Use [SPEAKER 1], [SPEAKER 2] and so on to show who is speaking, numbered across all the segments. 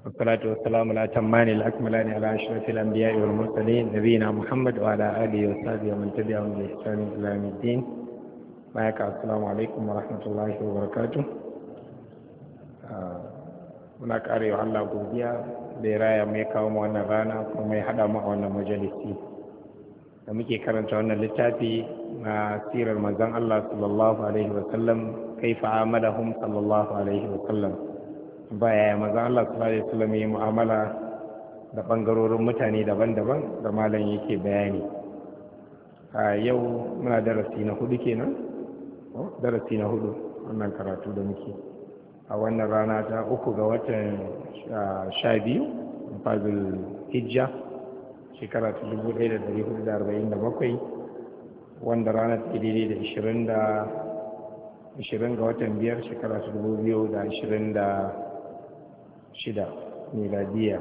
[SPEAKER 1] والصلاة والسلام على الأتمان الأكملان على أشرف الأنبياء والمرسلين نبينا محمد وعلى آله وصحبه ومن تبعهم بإحسان إلى يوم الدين. السلام عليكم ورحمة الله وبركاته. muna karewa Allah godiya da ya raya mai kawo mu wannan rana kuma ya haɗa mu a wannan majalisi da muke karanta wannan littafi na sirar manzon Allah sallallahu alaihi wa sallam, kaifa amalahum sallallahu alaihi wa sallam. Baya manzon Allah sallallahu alaihi wa sallam ya mu'amala da bangarorin mutane daban-daban da malam yake bayani. A yau muna darasi na hudu kenan, darasi na hudu wannan karatu da muke a wannan rana ta 3 ga watan 12 fazil hijja shekara ta 1447, wanda rana ta daidai da 20 ga watan 5 shekara ta 2026 miladiya.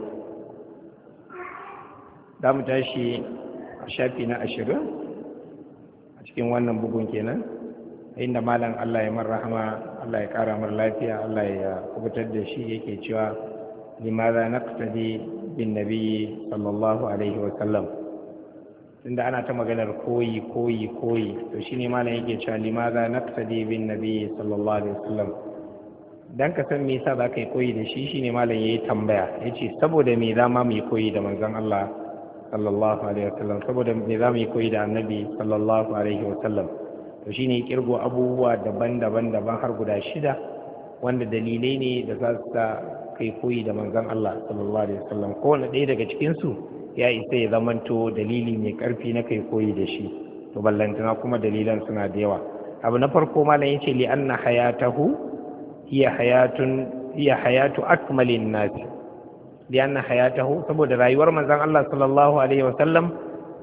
[SPEAKER 1] Da mu tashi a shafi na 20 a cikin wannan bugun kenan, inda malam Allah ya marrahama, Allah ya kara mar lafiya, Allah ya kubutar da shi, yake cewa limaza naqtadi bin nabiyyi sallallahu alaihi wa sallam. Tunda ana ta maganar koyi to shine malam yake cewa limaza naqtadi bin nabiyyi sallallahu alaihi wa sallam. Dan ka san me yasa za ka yi koyi da shi, shine malam yayi tambaya, yace saboda me za mu yi koyi da manzon Allah sallallahu alaihi wa sallam, saboda me za mu yi koyi da annabi sallallahu alaihi wa sallam. To shine kirgo abubuwa daban-daban har guda 6 wanda dalilai ne da za su kai koyi da manzon Allah sallallahu alaihi wasallam. Kowane ɗaya daga cikin su ya isa ya zamanto dalili mai ƙarfi na kai koyi da shi. To ballantana kuma dalilan suna da yawa. Abu na farko malam yace li anna hayatahu hiya hayatu akmalin nas. Li anna hayatahu, saboda rayuwar manzon Allah sallallahu alaihi wasallam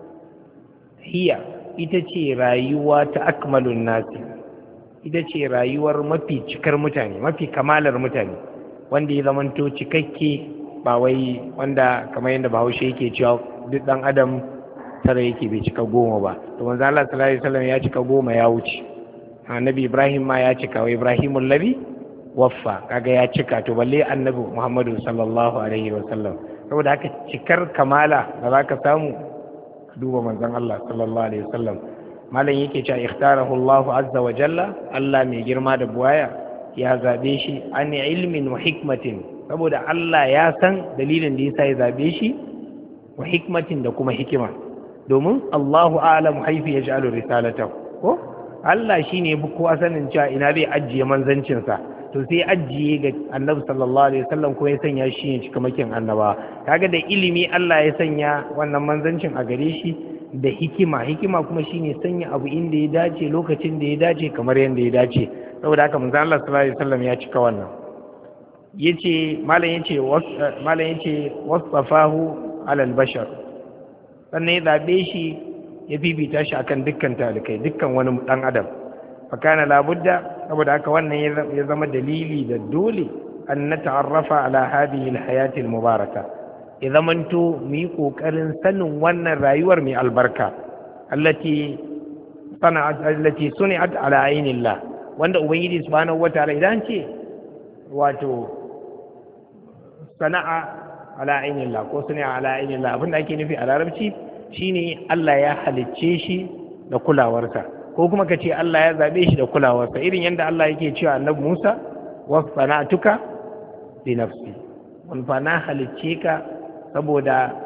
[SPEAKER 1] ita ce rayuwa ta akmalun nasi, ita ce rayuwar mafi cikar mutane, mafi kamalar mutane, wanda ya zamanto cikakke, ba wai wanda kamar yadda Bahaushe yake cewa duk dan adam tara yake bai cika 10 ba. To manzo Allah sallallahu alaihi wasallam ya cika 10 ya wuce. Annabi Ibrahim ma ya cika, wa Ibrahimul ladhi waffa, kaga ya cika, to balle annabi Muhammadu sallallahu alaihi wasallam. Saboda haka cikar kamala da zaka samu duba manzon Allah sallallahu alaihi wasallam. Malam yake cewa ikhtarahu Allah azza wa jalla, Allah mai girma da buwaya ya zabe shi an ilmin wa hikmatin, saboda Allah ya san dalilin da yasa ya zabe shi, wa hikmatin da kuma hikima, domin Allahu a'lamu haythu yaj'alu risalatahu. Ko Allah shine ya fi kowa sanin cewa ina zai ajiye manzancin sa, to sai ajiye ga Annabi sallallahu alaihi wasallam ko ya sanya shi ne cikamakin annaba. Kaga da ilimi Allah ya sanya wannan manzancin a gare shi, da hikima kuma shine sanya abu inda ya dace, lokacin da ya dace, kamar yadda ya dace. Saboda haka manzon Allah sallallahu alaihi wasallam ya cika wannan. Malam yace wasafahu alal bashar, sannan ya zabe shi, ya bibita shi akan dukkan talikai, dukkan wani dan adam. fakana labudda, saboda haka wannan ya zama dalili da dole an nata'arrafa ala hadhihi alhayati almubaraka, ya zamanto mu yi kokarin sanin wannan rayuwar mai albarka, allati suni'at ala ainillah, wanda ubangiji subhanahu wataala idan ce wato sana'a ala ainillah ko suni'a ala ainillah, abinda ake nufi a larabci shine Allah ya halicce shi da kulawarsa, ko kuma ka ce Allah ya zaɓe shi da kulawarsa, irin yadda Allah yake cewa annabi Musa wa sana'tuka li nafsi, wani fa na halicce ka saboda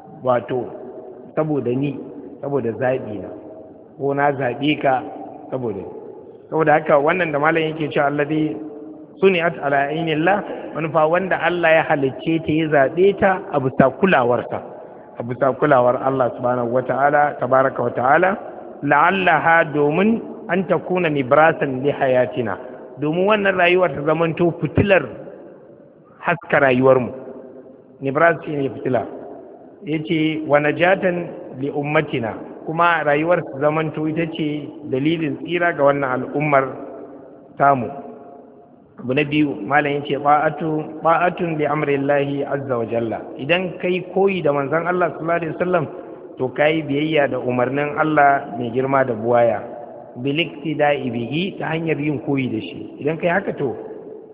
[SPEAKER 1] ni, saboda zaɓi na, ko na zaɓe ka saboda haka wannan da malam yake cewa alladhi suni'at ala ainillah, wani fa wanda Allah ya halicce ta, ya zaɓe ta a bisa kulawarsa, a bisa kulawar Allah subhanahu wata'ala tabaraka wa ta'ala, la'allaha, domin an ta kuna nibrasan li hayatina, domin wannan rayuwar ta zamanto fitilar haska rayuwarmu. Nibras shi ne fitila. Yace wa najatan li ummatina, kuma rayuwar ta zamanto ita ce dalilin tsira ga wannan al'ummar tamu. Abu na biyu, malam yace ba'atun li amrillahi azza wa jalla, idan kai koyi da manzon Allah sallallahu alaihi wasallam, to kai biyayya da umarnin Allah mai girma da buwaya, biliktida'i bihi, ta hanyar yin koyi da shi. Idan kai haka, to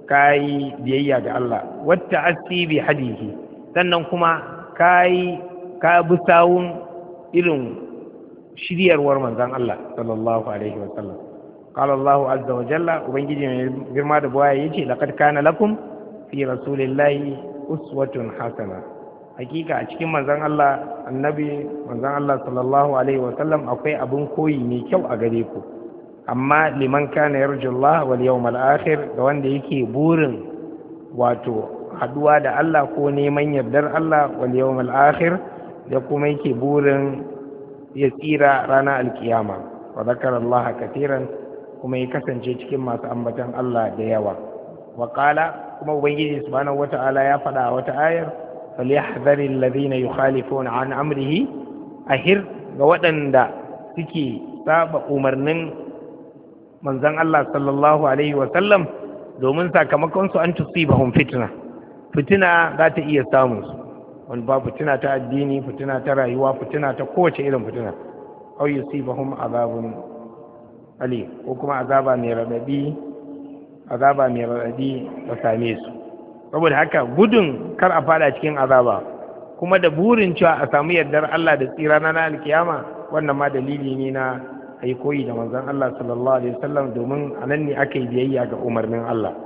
[SPEAKER 1] kai biyayya ga Allah wata asibi hadihi sannan kuma ka bi sawun irin shiryarwar manzon Allah sallallahu alaihi wasallam. قال الله عز وجل ubangiji mai girma da buwaya yace laqad kana lakum fi rasulillahi uswatun hasana. Hakika a cikin manzon Allah sallallahu alaihi wasallam akwai abin koyi mai kyau a gare ku, amma liman kana yarjullah wal yawmal akhir, ga wanda yake burin wato haduwa da Allah ko neman yardar Allah wal yawmal akhir, da kuma yake burin ya tsira ranar alkiyama. Wa zakara Allah katiran, kuma ya kasance cikin masu ambatan Allah da yawa. Wa qala, kuma ubangiji subhanahu wata'ala ya faɗa a wata ayar, falyahdhari alladhina yukhalifuna an amrihi, ahir ga waɗanda suke saba umarnin manzon Allah sallallahu alaihi wa sallam, domin sakamakon su an tusibahum fitina za ta iya samun su, wani ba fitina ta addini, fitina ta rayuwa, fitina ta kowace irin fitina, aw yusibahum azabun ali, ko kuma azaba mai radadi ta same su. Saboda haka gudun kar a fada cikin azaba, kuma da burin cewa a samu yardar Allah da tsira na alkiyama, wannan ma dalili ne na ai koyi da manzon Allah sallallahu alaihi wasallam, domin anan ne aka yi biyayya ga umarnin Allah.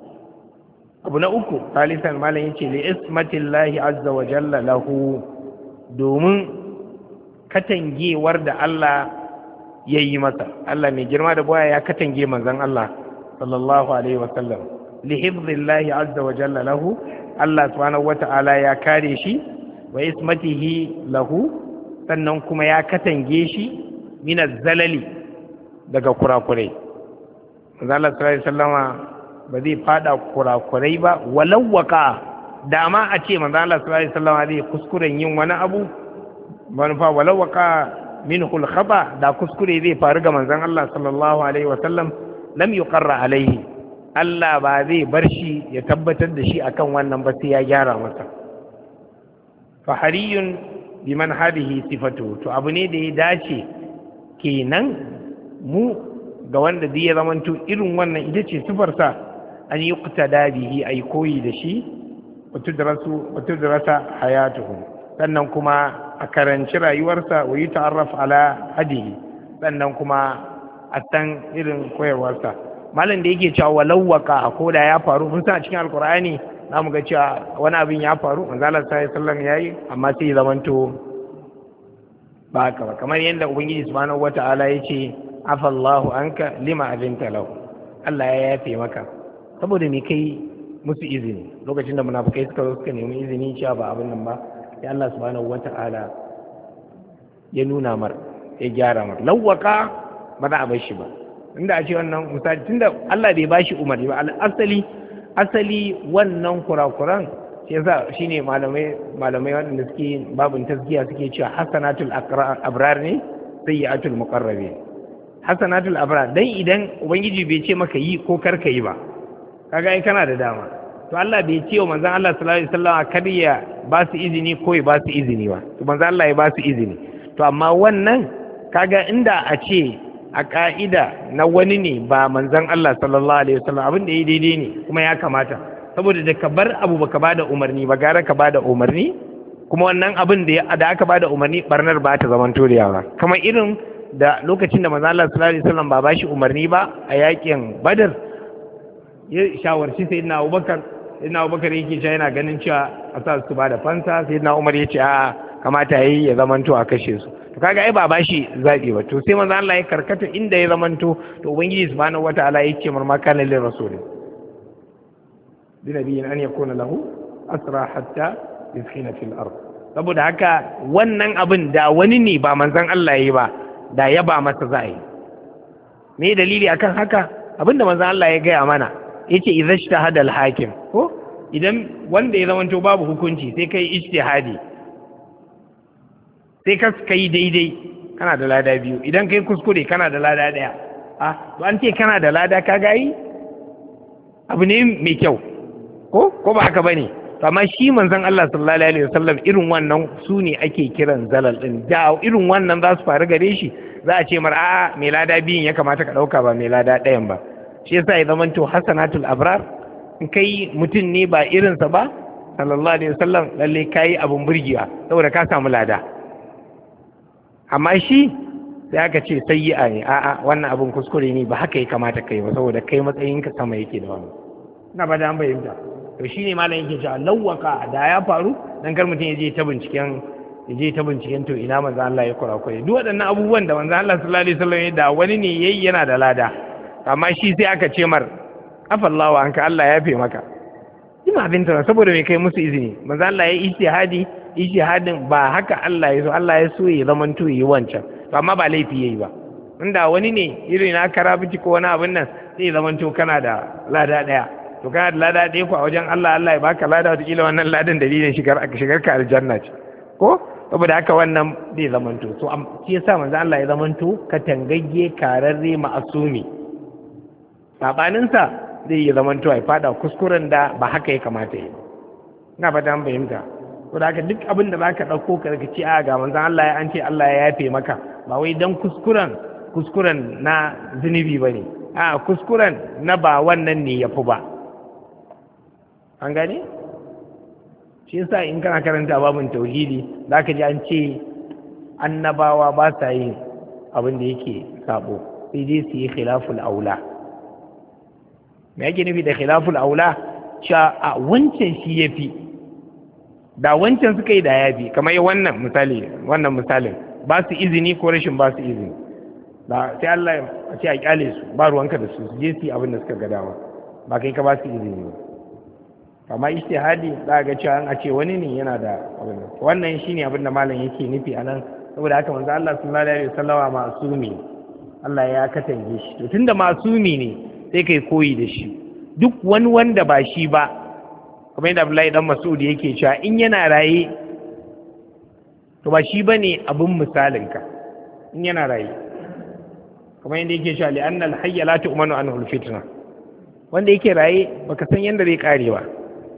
[SPEAKER 1] Abu na uku, salisan malam yace li ismatillahi azza wa jalla lahu, domin katangewar da Allah ya yi masa. Allah mai girma da baya ya katange manzon Allah sallallahu alaihi wasallam li hifzillahi azza wa jalla lahu, Allah subhanahu wata'ala ya kare shi, wa ismatihi lahu, sannan kuma ya katange shi min zalali, daga kurakurai. Manzon Allah sallallahu alaihi wasallama ba zai fada kurakurai ba, walau waka dama a ce manzon Allah sallallahu alaihi wasallama zai kuskuren yin wani abu, manufa walau waka minhul khaba, da kuskure zai faru ga manzon Allah sallallahu alaihi wasallam, lam yuqarra alaihi, Allah ba zai bar shi ya tabbatar da shi akan wannan ba, sai ya gyara masa. Fa hariyun biman hadihi sifatu, to abu ne da ya dace kenan mu ga wanda zai ya zamanto irin wannan ita ce sifarsa, an yi yuqtada bihi, ay koyi da shi, wa tudrasa hayatuhu, sannan kuma a karanci rayuwarsa, wa yi ta'arraf ala hadihi, sannan kuma a san irin koyarwarsa. Malam da yake cewa walau waka, ko da ya faru, mun san a cikin alkur'ani za mu ga cewa wani abin ya faru, manzo Allah sallallahu alaihi wasallam yayi, amma sai zamanto ba haka ba, kamar yadda ubangiji subhanahu wata'ala yace afallahu anka lima azinta lahu, Allah ya yafe maka saboda me kai musu izini. Lokacin da munafikai suka nemi izini cewa ba abin nan ba, sai Allah subhanahu wata'ala ya nuna mar, ya gyara mar. Lawwaka ba za a bar shi ba, inda a ce wannan misali, tunda Allah bai bashi umarni ba, asali wannan kurakuran shi yasa shine malamai waɗanda suke babin tazkiya suke cewa hasanatul abrar ne sayyi'atul muqarrabin. Hasanatul abrar dan idan ubangiji bai ce maka yi ko kar ka yi ba, kaga ai kana da dama. To Allah bai ce wa manzon Allah sallallahu alaihi wasallam kar ya ba su izini ko ya ba su izini ba, to manzon Allah ya ba su izini. To amma wannan kaga inda a ce a ka'ida na wani ne ba manzon Allah sallallahu alaihi wasallam, abin da ya daidai ne kuma ya kamata, saboda da ka bar abu baka bada umarni ba, gara ka bada umarni, kuma wannan abin da aka bada umarni barnar ba ta zaman torewa. Kamar irin da lokacin da manzon Allah sallallahu alaihi wasallam ba bashi umarni ba a yakin Badar, ya shawarci sayyidina Abubakar yake cewa yana ganin cewa a sa su bada fansa, sayyidina Umar ya ce a kamata yayi ya zamanto a kashe su. To kaga ai ba bashi zabi ba, to sai manzo Allah ya karkata inda ya zamanto, to ubangiji subhanahu wataala yake marma kana lil rasul bi nabiyyin an yakuna lahu asra hatta yuskhina fil ard. Saboda haka wannan abin da wani ne ba manzon Allah yayi ba, da ya ba masa za'i. Me dalili akan haka? Abinda manzon Allah ya gaya mana, yace idza ijtahada al hakim, ko idan wanda ya zamanto babu hukunci sai kai ijtihadi, sai ka yi daidai, kana da lada biyu, idan kai kuskure kana da lada daya. To an ce kana da lada, ka gayi abu ne mai kyau, ko ba haka bane? To amma shi manzon Allah sallallahu alaihi wasallam irin wannan su ne ake kiran zalal din, da irin wannan za su faru gare shi, za a ce mar a'a mai lada biyun ya kamata ka dauka ba mai lada dayan ba. Shi yasa ya zamanto hasanatul abrar in kai mutum ne ba irinsa ba sallallahu alaihi wasallam lalle kai abun burgiya saboda ka samu lada. Amma shi sai aka ce sayyi'a ne, a'a wannan abun kuskure ne, ba haka ya kamata kai ba saboda kai matsayinka sama yake da wani. Ina ba da an bayyana. To shine malam yake cewa lawwaka da ya faru dan kar mutum ya je ta binciken to ina manzo Allah ya kurakure. Duk waɗannan abubuwan da manzo Allah sallallahu alaihi wasallam da wani ne yayi yana da lada, amma shi sai aka ce mar afallahu anka, Allah ya yafe maka. Ina abin tana saboda mai kai musu izini. Manzo Allah ya yi ijtihadin ba haka Allah ya so, Allah ya so ya zamanto yi wancan, amma ba laifi yayi ba. Inda wani ne irin na karabici ko wani abin nan sai ya zamanto kana da lada daya, to kana da lada daya ko a wajen Allah ya baka lada, wata kila wannan ladan dalilin shigar ka aljanna ce ko. Saboda haka wannan zai zamanto, so shi yasa manzo Allah ya zamanto katangagge kararre ma'asumi. Sabaninsa zai yi zamanto ya fada kuskuren da ba haka ya kamata yi. Ina fata an fahimta. Saboda haka duk abin da zaka dauko ka ce a ga manzo Allah ya an ce Allah ya yafe maka, ba wai dan kuskuren na zunubi bane, a kuskuren na ba wannan ne yafi ba. An gane? Shi yasa in kana karanta babin tauhidi zaka ji an ce annabawa ba sa yin abin da yake sabo, sai dai su yi khilaful aula. Me yake nufi da khilaful aula? Cewa a wancan shi yafi, da wancan suka yi da yafi. Kamar wannan misalin ba su izini ko rashin ba su izini, da sai Allah ya ce a kyale su, ba ruwanka da su je su yi abin da suka ga dama, ba kai ka ba su izini ba. Amma ijtihadi za ga cewa an ce wani ne yana da abin. Wannan shine abin da malam yake nufi anan. Saboda haka manzo Allah sallallahu alaihi wasallama masumi, Allah ya katange shi. To tunda masumi ne sai kai koyi da shi. Duk wani wanda ba shi ba, kamar yadda Abdullahi dan Mas'ud yake cewa in yana raye to ba shi bane abin misalinka in yana raye. Kamar yadda yake cewa li anna al-hayya la tu'manu anhu al-fitna. Wanda yake raye baka san yanda zai kare ba.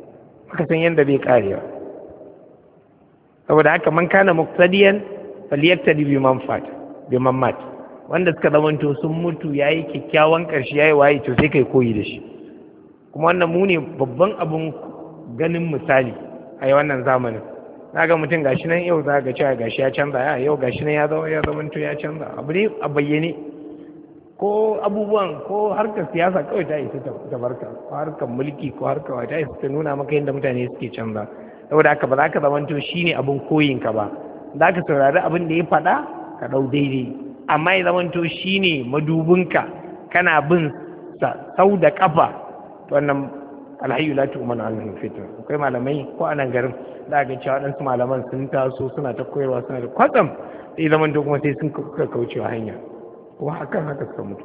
[SPEAKER 1] Saboda haka man kana muqtadiyan falyaktadi bi man mat. Wanda suka zamanto sun mutu yayi kikkiawan karshe yayi waye, to sai kai koyi da shi. Kuma wannan mu ne babban abun ganin misali a wannan zamanin. Zaga mutum gashi nan yau zaga cewa gashi ya canza, yau gashi nan ya zamanto ya canza. Abu ne a bayyane. Ko abubuwan ko harkar siyasa kawai ta isa ta barka, ko harkar mulki ko harkar ta isa ta nuna maka yadda mutane suke canza. Saboda haka ba za ka zamanto shine abin koyinka ba, za ka saurari abin da ya faɗa ka ɗau daidai, amma ya zamanto shine madubinka kana bin sa sau da kafa. To wannan alhayyu la tu'manu anhu fitna. Akwai malamai ko a nan garin za ga cewa waɗansu malaman sun taso suna ta koyarwa, suna da kwatsam sai zamanto kuma sai sun kaucewa hanya, kuma hakan haka suka mutu.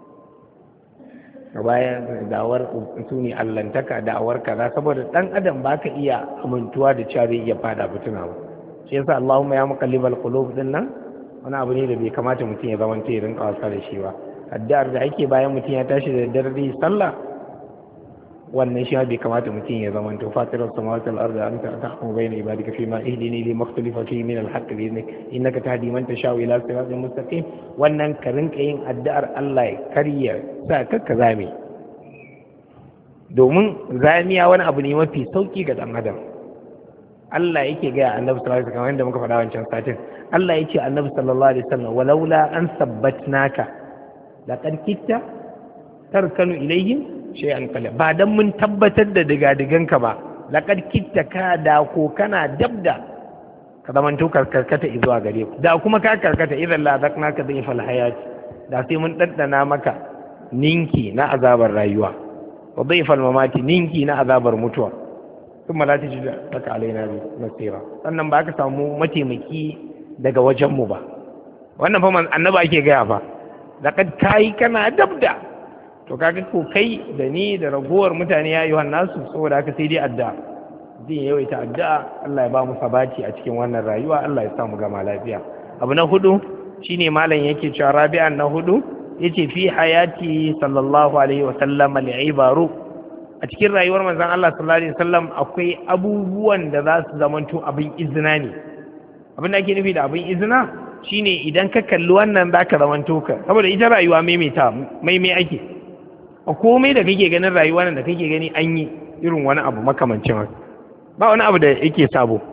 [SPEAKER 1] A bayan da'awar su ne allantaka, da'awar kaza, saboda dan adam ba ka iya amintuwa da cewa zai iya fada fitina ba. Shi yasa Allahumma ya muqallibal qulub din nan wani abu ne da bai kamata mutum ya zama ta rinka wasa da shi ba. Addu'ar da ake bayan mutum ya tashi da dare sallah, wannan shi bai kamata mutum ya zama to fatirar samawati wal ardi anta tahkumu bayna ibadika fima ihdini li makhtalifa fihi min al haqq bi idnik innaka tahdi man tashau ila siratin mustaqim. Wannan ka rinka yin addu'ar Allah ya karya sa ka zame, domin zamiya wani abu ne mafi sauki ga dan adam. Allah yake ga Annabi sallallahu alaihi wasallam, kamar yadda muka faɗa wancan satin, Allah yake Annabi sallallahu alaihi wasallam walaula an sabbatnaka laqad kitta tarkanu ilayhim shay'an qalil. Ba dan mun tabbatar da digadiganka ba, laqad kitta ka da ko kana dabda ka zaman to karkata zuwa gare ku, da kuma ka karkata idan la zaknaka dhifal hayat, da sai mun daddana maka ninki na azabar rayuwa, wa dhifal mamati ninki na azabar mutuwa, kuma la tajid laka alaina nasira. Sannan ba ka samu mataimaki daga wajen mu ba. Wannan fa annabi ake gaya fa, laqad kai kana dabda. To kaga ko kai da ni da ragowar mutane ya yi nasu, saboda haka sai dai addu'a, zai yawaita addu'a. Allah ya ba mu sabati a cikin wannan rayuwa, Allah ya sa mu gama lafiya. Abu na hudu shine malam yake cewa rabi'an na hudu yace fi hayati sallallahu alaihi wa sallam al-ibaru. A cikin rayuwar manzon Allah sallallahu alaihi wasallam akwai abubuwan da za su zamanto abin izina ne. Abin da ake nufi da abin izina shine idan ka kalli wannan zaka zamanto ka, saboda ita rayuwa maimai ake. a komai da kake ganin rayuwa nan da kake gani an yi irin wani abu makamancin haka, ba wani abu da yake sabo.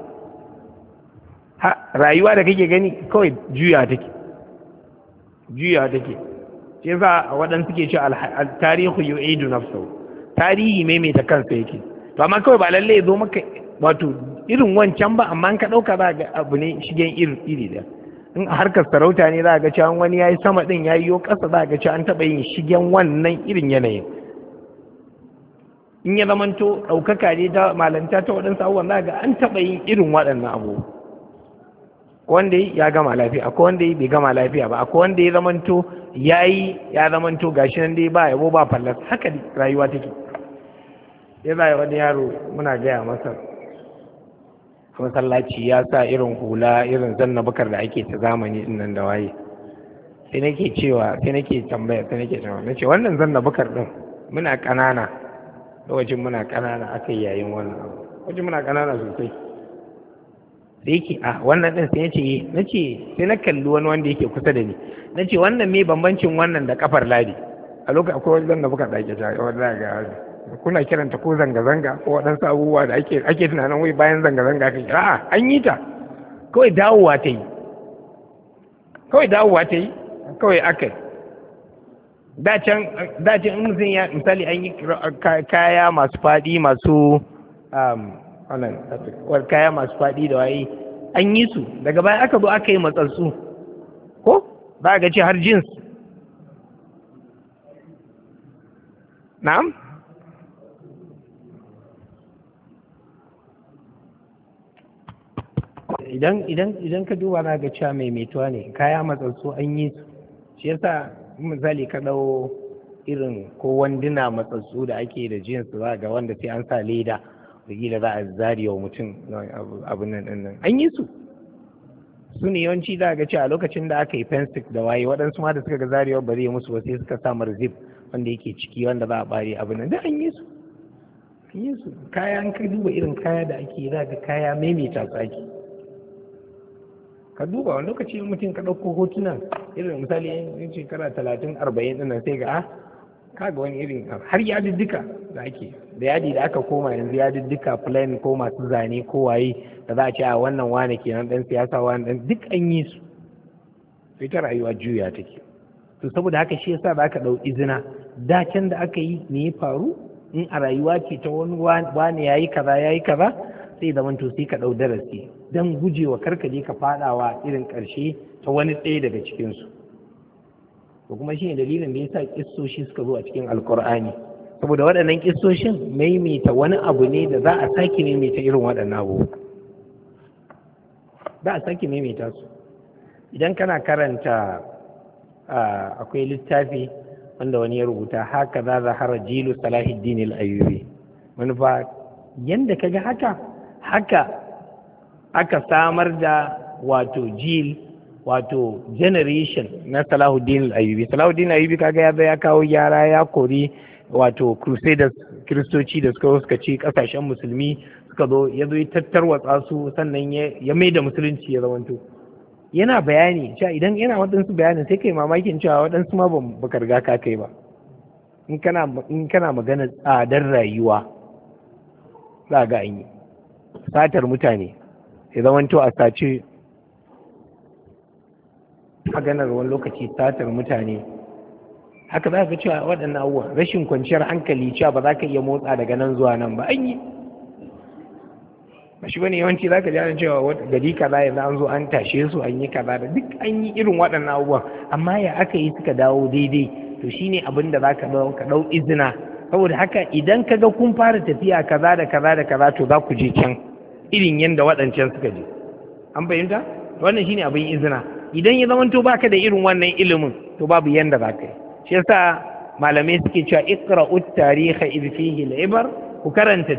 [SPEAKER 1] Rayuwa da kake gani kawai juya take shi yasa waɗansu suke cewa tarihu yu'idu nafsahu, tarihi maimaita kansa yake. To amma kawai ba lalle ya zo maka wato irin wancan ba, amma in ka ɗauka za ga abu ne shigen iri da in a harkar sarauta ne za ga cewa wani ya yi sama ɗin ya yi ƙasa, za ga cewa an taɓa yin shigen wannan irin yanayin. In ya zamanto ɗaukaka ne ta malanta ta waɗansu abubuwan za ga an taɓa yin irin waɗannan abubuwa. Wanda ya gama lafiya, akwai wanda bai gama lafiya ba, akwai wanda ya zamanto ya zamanto gashi nan dai ba yabo ba fallas. Haka rayuwa take. Ya zai wani yaro muna gaya masa masallaci ya sa irin hula irin zanna bakar da ake ta zamani din nan da waye, sai nake tambaya nace wannan zanna bakar din muna kanana, lokacin muna kanana aka yi yayin wannan abu, lokacin muna kanana sosai. da yake a wannan din sai nace sai na kalli wani wanda yake kusa da ni, nace wannan me bambancin wannan da kafar ladi? A lokacin akwai wani zanna bakar da ake ta wanda ga kuna kiranta ko zanga-zanga ko waɗansu abubuwa da ake tunanin wai bayan zanga-zanga kan a'a an yi ta, kawai dawowa ta yi kawai aka yi dacin in mutum ya misali an yi kaya masu faɗi kaya masu faɗi da waye an yi su, daga baya aka zo aka yi matsatsu ko za ga ce har jins. Na'am? Idan ka duba na ga cewa maimaituwa ne, kaya matsatsu an yi su, shi yasa misali ka ɗau irin ko wanduna matsatsu da ake da jinsu za ga wanda sai an sa leda da za a zariya wa mutum abin nan an yi su ne yawanci za ga cewa lokacin da aka yi fensik da waye waɗansu ma da suka ga zariya ba zai musu ba sai suka sa marzib wanda yake ciki wanda za a bare abin nan da an yi su kaya an ka duba irin kaya da ake za ga kaya maimaita su ake. Ka duba wani lokaci mutum ka ɗauko hotunan irin misali yin shekara 30-40 ɗin sai ga kaga wani irin har yadiddika da ake da yadi da aka koma yanzu yadiddika plain ko masu zane ko waye da za a ce a wannan wane kenan dan siyasa wani dan duk an yi su. Sai ta rayuwa juya take. To saboda haka shi yasa za ka ɗau izina dacen da aka yi me ya faru in a rayuwa ce ta wani wane yayi kaza sai zaman to sai ka ɗau darasi don gujewa karkaje ka fadawa irin ƙarshe ta wani ɗaya daga cikinsu. To kuma shi ne dalilin da ya sa ƙissoshi suka zo a cikin alƙur'ani, saboda waɗannan ƙissoshin maimaita wani abu ne da za a sake maimaita irin waɗannan abubuwa, za a sake maimaita su. Idan kana karanta akwai littafi wanda wani ya rubuta haka za zahara jilu salahuddin al-ayyubi, manufa yanda kaga haka aka samar da wato generation na Salahuddin al-Ayyubi. Salahuddin al-Ayyubi kaga ya kawo gyara, ya kori wato crusaders kiristoci da suka ci kasashen musulmi, suka zo ya zo ya tattarwatsa su, sannan ya mai da musulunci ya zamanto yana bayani cewa idan yana waɗansu bayanin sai kai mamakin cewa waɗansu ma ba ka riga ka kai ba. In kana magana tsadar rayuwa za ga an yi satar mutane ya zamanto a sace maganar wani lokaci satar mutane, haka za ka cewa waɗannan abubuwa rashin kwanciyar hankali cewa ba za ka iya motsa daga nan zuwa nan ba an yi ba shi bane. Yawanci za ka ji cewa gari kaza yanzu an zo an tashe su an yi kaza da duk an yi irin waɗannan abubuwa, amma ya aka yi suka dawo daidai, to shine abin da za ka ɗau izina. Saboda haka idan ka ga kun fara tafiya kaza da kaza to za ku je can irin yadda waɗancan suka je. An fahimta? Wannan shine abin izina. Idan ya zamanto baka da irin wannan ilimin to babu yanda za ka yi. Shi yasa malamai suke cewa iqra'ut tariha idh fihi al-ibar, ku karanta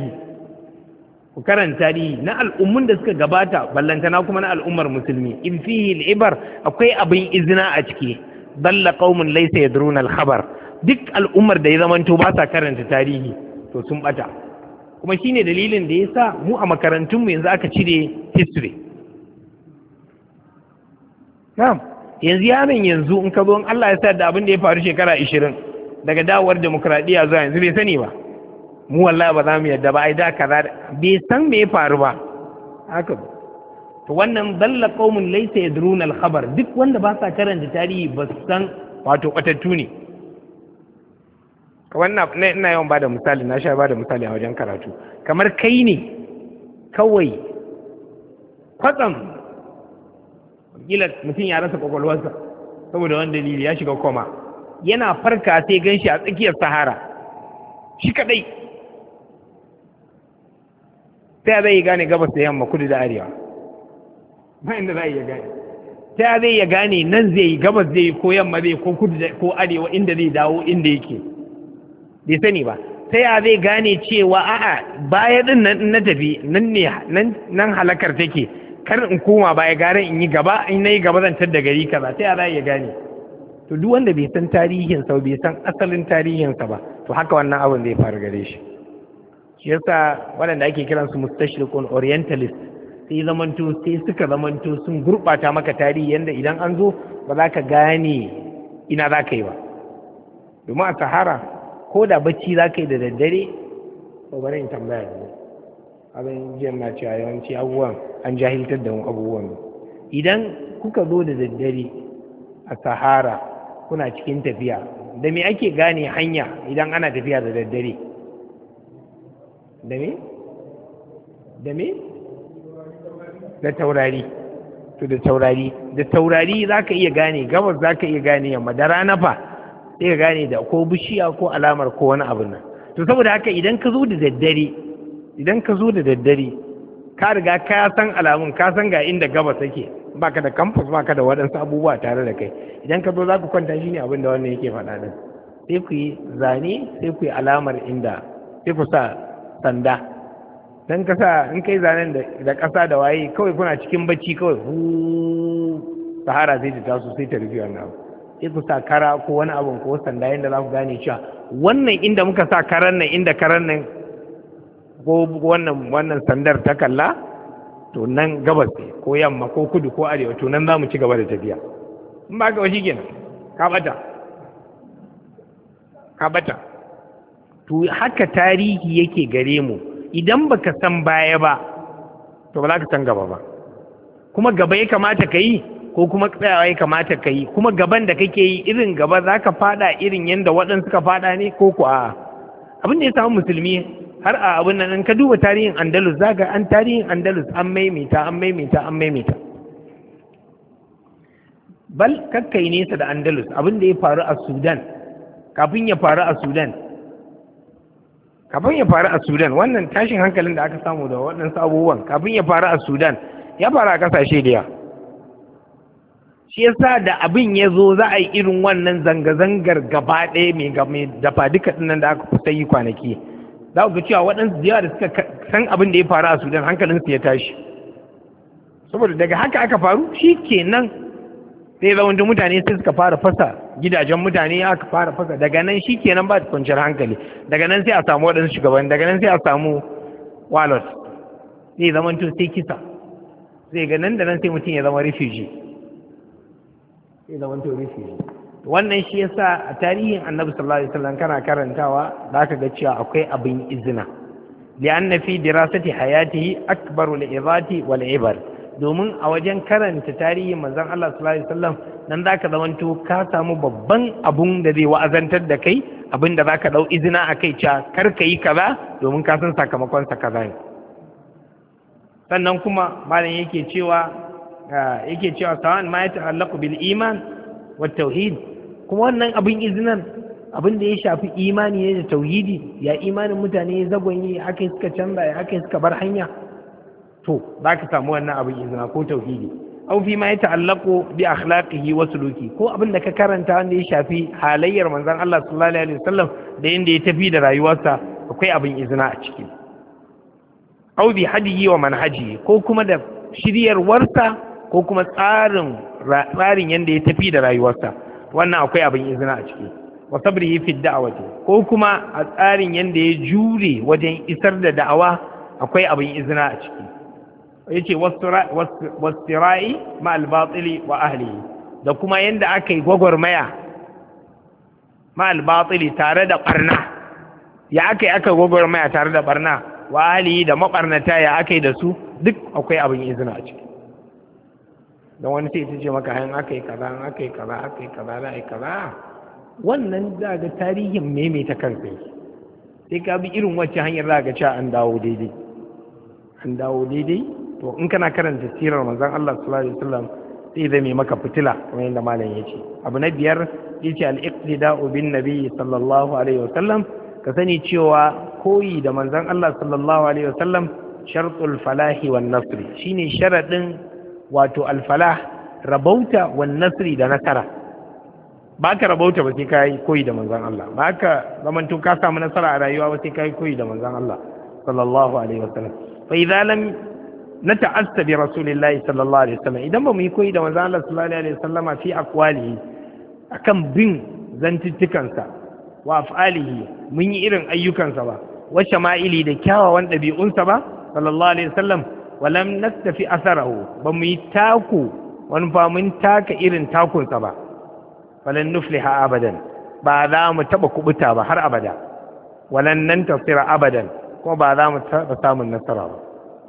[SPEAKER 1] tarihi na al'ummun da suka gabata, ballantana kuma na al'ummar musulmi. Idh fihi al-ibar, akwai abin izina a ciki. Dalla qaumun laysa yadruna al-khabar. Duk al'ummar da ya zamanto ba sa karanta tarihi to sun bata. Kuma shine dalilin da yasa mu a makarantunmu yanzu aka cire history. Na'am, yanzu in ka zo in Allah ya sa da abin da ya faru shekara 20 daga dawowar demokradiyya zuwa yanzu bai sani ba. Mu wallahi ba za mu yadda ba, ai da kaza bai san me ya faru ba. Haka to wannan dalla qaumun laysa yadruna al-khabar, duk wanda ba sa karanta tarihi ba san wato batattu ne. Wannan ina yawan bada misali, na sha bada misali a wajen karatu. Kamar kai ne kawai kwatsam gila mutum ya rasa kwakwalwarsa saboda wani dalili ya shiga koma, yana farka sai gan shi a tsakiyar sahara shi kadai. ta zai gane gabas da yamma, kudu da arewa? ba inda za ya gane. ta zai ya gane nan zai yi, gabas zai yi, ko yamma zai, ko kudu ko arewa, inda zai dawo inda yake bai sani ba. ta ya zai gane cewa a'a baya din nan na tafi nan ne nan halakar take, kar in koma baya gara in yi gaba, in nayi gaba zan tar da gari kaza. ta ya zai ya gane? to duk wanda bai san tarihinsa ba, bai san asalin tarihinsa ba, to haka wannan abin zai faru gare shi. Shi yasa waɗanda ake kiransu mustashriqun orientalist sai zamanto sai suka zamanto sun gurɓata maka tarihi yanda idan an zo ba za ka gane ina za ka yi ba. domin a sahara ko da bacci za ka yi da daddare, ko bari in tambaya ne abin jiyan na cewa yawanci abubuwan an jahiltar da mu abubuwan. Idan kuka zo da daddare a sahara kuna cikin tafiya, da me ake gane hanya idan ana tafiya da daddare? da me da taurari. to da taurari za ka iya gane gabas, za ka iya gane yamma. da rana fa sai ka gane da ko bishiya ko alamar ko wani abin nan. to saboda haka idan ka zo da daddare ka riga ka san alamun, ka san ga inda gabas take, baka da campus, baka da waɗansu abubuwa tare da kai. idan ka zo za ku kwanta, shi ne abin da wannan yake faɗa din. sai ku yi zane, sai ku yi alamar inda, sai ku sa sanda, dan kasa in kai zanen da ƙasa da waye, kawai kuna cikin bacci kawai sahara sai ta taso sai ta rufe wannan abu. sai ku sa kara ko wani abu ko sanda yadda za ku gane cewa wannan inda muka sa karan nan, inda karan nan ko wannan sandar ta kalla, to nan gabas ne ko yamma ko kudu ko arewa, to nan za mu ci gaba da tafiya. in ba ka washi kenan ka bata. to haka tarihi yake gare mu. idan baka san baya ba, to ba za ka san gaba ba. kuma gaba ya kamata ka yi ko kuma tsayawa ya kamata ka yi? kuma gaban da kake yi irin gaba za ka fada irin yadda waɗansu suka fada ne ko ku a abin da ya samu musulmi har a abin nan? ka duba tarihin Andalus, za ga tarihin Andalus an maimaita. bal kakkai nesa da Andalus, abin da ya faru a Sudan kafin ya faru a Sudan, wannan tashin hankalin da aka samu da waɗansu abubuwan kafin ya faru a Sudan, ya faru a ƙasashe da yawa. shi yasa da abin ya zo za a yi irin wannan zanga-zangar gaba ɗaya mai dafa duka ɗinnan da aka kusa yi kwanaki, za ku ga cewa waɗansu da yawa da suka san abin da ya faru a Sudan hankalinsu ya tashi. saboda daga haka aka faru, shi kenan sai zaunta mutane sai suka fara fasa gidajen mutane, aka fara fasa. daga nan shi kenan ba kwanciyar hankali. daga nan sai a samu waɗansu shugaban, daga nan sai a samu wallet, zai zama to sai kisa, zai ga nan da nan sai mutum ya zama refugee. wannan shi yasa a tarihin Annabi sallallahu alaihi wasallam kana karantawa zaka ga cewa akwai abin izina, li'anna fi dirasati hayatihi akbaru li'izati wal ibar. domin a wajen karanta tarihin manzon Allah sallallahu alaihi wasallam nan zaka zamanto ka samu babban abun da zai wa'azantar da kai, abin da zaka dau izina akai, cewa kar ka yi kaza domin ka san sakamakon sa kaza ne. sannan kuma malam yake cewa sawan ma ya ta'allaqu bil iman wat tauhid, kuma wannan abin izinan abin da ya shafi imani ne da tauhidi. ya imanin mutane ya zagonye, aka suka canza, ya aka suka bar hanya, to za ka samu wannan abin izina ko tauhidi. aw fi ma ya ta'allaqu bi akhlaqihi wa suluki, ko abin da ka karanta wanda ya shafi halayyar manzon Allah sallallahu alaihi wasallam da yanda ya tafi da rayuwarsa, akwai abin izina a ciki. aw bi hadiyi wa manhaji, ko kuma da shiryarwarsa ko kuma tsarin yanda ya tafi da rayuwarsa, wannan akwai abin izina a ciki. wa sabrihi fi da'wati, ko kuma a tsarin yanda ya jure wajen isar da da'awa, akwai abin izina a ciki. yace wastira'i ma al-batili wa ahlihi, da kuma yanda aka yi gwagwarmaya ma al-batili tare da barna ya akai aka gwagwarmaya tare da barna wa ahli da mabarnata ya akai da su duk akwai abin izina a ciki don wani sai ta ce maka hayan akai kaza akai kaza akai kaza da ai kaza wannan za ga tarihin maimaita kansa sai ka bi irin wacce hanyar za ga cewa an dawo daidai to in kana karanta sirar manzon Allah sallallahu alaihi wasallam sai zai mai maka fitila kamar yadda malam ya ce abu na biyar yace al-iqtida'u bin nabi sallallahu alaihi wasallam ka sani cewa koyi da manzon Allah sallallahu alaihi wasallam shartul falahi wan nasri shine sharadin wato al-falah rabauta wan nasri da nasara ba ka rabauta ba sai kai koyi da manzon Allah ba ka zamanto ka samu nasara a rayuwa ba sai kai koyi da manzon Allah sallallahu alaihi wasallam fa idza lam nata'assa bi rasulillahi sallallahu alaihi wasallam idan ba mu yi koyi da manzon Allah sallallahu alaihi wasallama fi aqwalihi akan bin zantuttukansa wa af'alihi mun yi irin ayyukansa ba wa shama'ili da kyawawan ɗabi'unsa ba sallallahu alaihi wasallam wa lam naktafi atharahu ba mu yi taku wani fa mun taka irin takunsa ba falan nufliha abadan ba za mu taba kubuta ba har abada walan nantasira abadan ko ba za mu taba samun nasara ba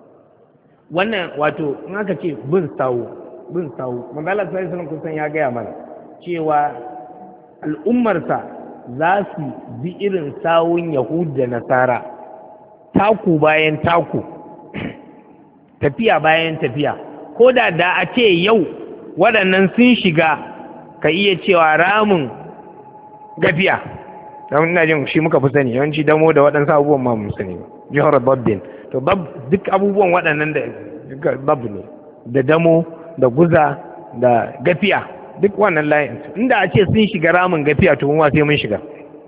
[SPEAKER 1] wannan wato in aka ce bin sawu manzo Allah sallallahu alaihi wasallam kusan ya gaya mana cewa al'ummarsa za su bi irin sawun Yahud da Nasara taku bayan taku tafiya bayan tafiya ko da a ce yau waɗannan sun shiga ka iya cewa ramin gafiya don ina jin shi muka fi sani yawanci damo da waɗansu abubuwan ma mun sani jihar babbin to duk abubuwan waɗannan da bab ne da damo da guza da gafiya duk wannan layin inda a ce sun shiga ramin gafiya to mu sai mun shiga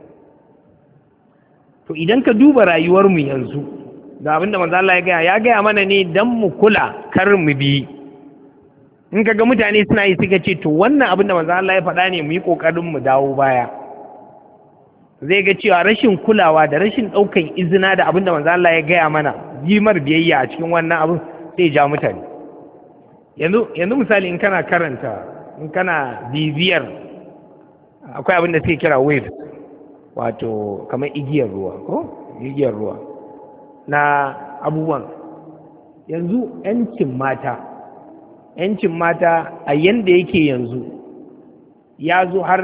[SPEAKER 1] to idan ka duba rayuwarmu yanzu da abinda manzo Allah ya gaya mana ne dan mu kula kar mu bi in kaga mutane suna yi suka ce to wannan abinda manzo Allah ya faɗa ne mu yi kokarin mu dawo baya zai ga cewa rashin kulawa da rashin ɗaukan izina da abinda manzo Allah ya gaya mana jimar biyayya a cikin wannan abin sai ja mutane yanzu misali in kana karanta in kana bibiyar akwai abin da suke kira wave wato kamar igiyar ruwa na abubuwan yanzu yancin mata a yanda yake yanzu ya zo har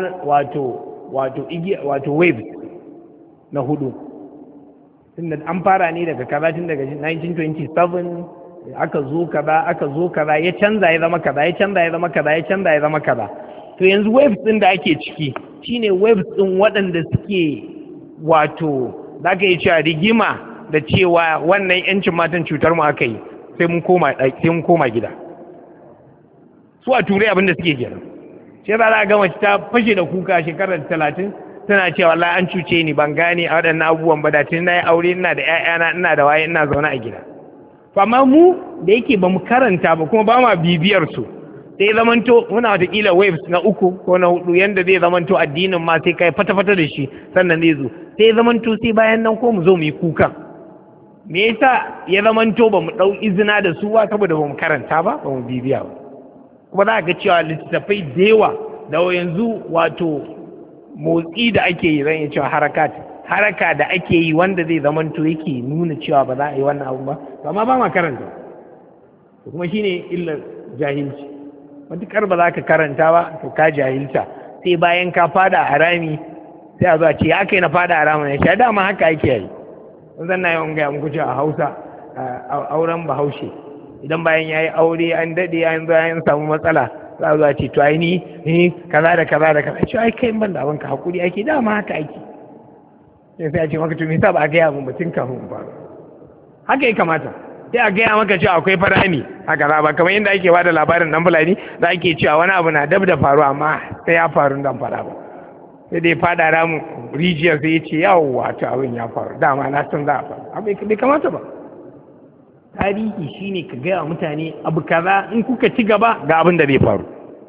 [SPEAKER 1] wato wave na hudu tunda an fara ne daga kaza tun daga 1927 aka zo kaza ya canza ya zama kaza to yanzu waves din da ake ciki shine waves din waɗanda suke wato zaka yi cewa rigima da cewa wannan yancin matan cutar mu aka yi sai mun koma gida su a turai abinda suke kenan sai za a ga mace ta fashe da kuka shekarar 30 tana cewa wallahi an cuce ni ban gane a waɗannan abubuwan ba da tun na yi aure ina da ƴaƴana ina da waye ina zaune a gida to amma mu da yake ba mu karanta ba kuma ba ma bibiyar su sai zamanto muna watakila waves na 3 ko na 4 yanda zai zamanto addinin ma sai kai fata-fata da shi sannan zai zo sai zamanto sai bayan nan ko mu zo mu yi kuka me yasa ya zamanto ba mu ɗau izina da su ba saboda ba mu karanta ba mu bibiya ba kuma za ga cewa littattafai da yawa da yanzu wato motsi da ake yi zan yi cewa haraka da ake yi wanda zai zamanto yake nuna cewa ba za a yi wannan abu ba amma ba ma karanta kuma shine illar jahilci matukar ba za ka karanta ba to ka jahilta sai bayan ka fada a rami sai a zo a ce ya kai na fada a ramin ya sha dama haka ake yi zan na yawan gaya muku cewa a Hausa auren Bahaushe idan bayan ya yi aure an daɗe an zo an samu matsala za a zo a ce to ai ni kaza da ce ai kai ban da abin ka hakuri ake dama haka ake sai a ce maka to me yasa ba a gaya mun batun kafin ba haka ya kamata sai a gaya maka cewa akwai farami haka za ba kamar yadda ake bada labarin dan fulani da ake cewa wani abu na dab da faru amma sai ya faru dan fara ba sai dai fada ramin rijiyar sai ya ce yawwa to abin ya faru dama na san za a faru abu bai kamata ba tarihi shine ka gaya mutane abu kaza in kuka ci gaba ga abin da zai faru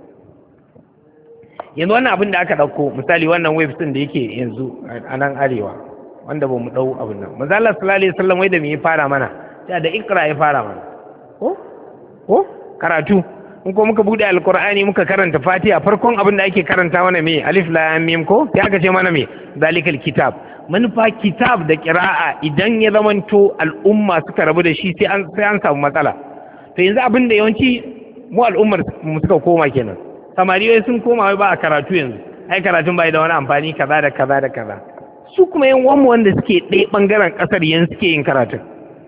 [SPEAKER 1] yanzu wannan abin da aka ɗauko misali wannan waves ɗin da yake yanzu a nan arewa wanda ba mu ɗau abin nan manzo Allah sallallahu alaihi wasallam wai da me ya fara mana da ikra ya fara mana ko karatu in ko muka bude alqur'ani muka karanta fatiha farkon abin da ake karanta mana me alif lam mim ko sai aka ce mana me zalikal kitab. Manufa kitab da qira'a idan ya zamanto al'umma suka rabu da shi sai an samu matsala. To yanzu abin da yawanci mu al'ummar mu suka koma kenan, samariyoyi sun koma wai ba a karatu yanzu, ai karatun bai da wani amfani kaza da kaza da kaza. Su kuma yan uwanmu wanda suke ɗaya ɓangaren ƙasar yanzu suke yin karatun.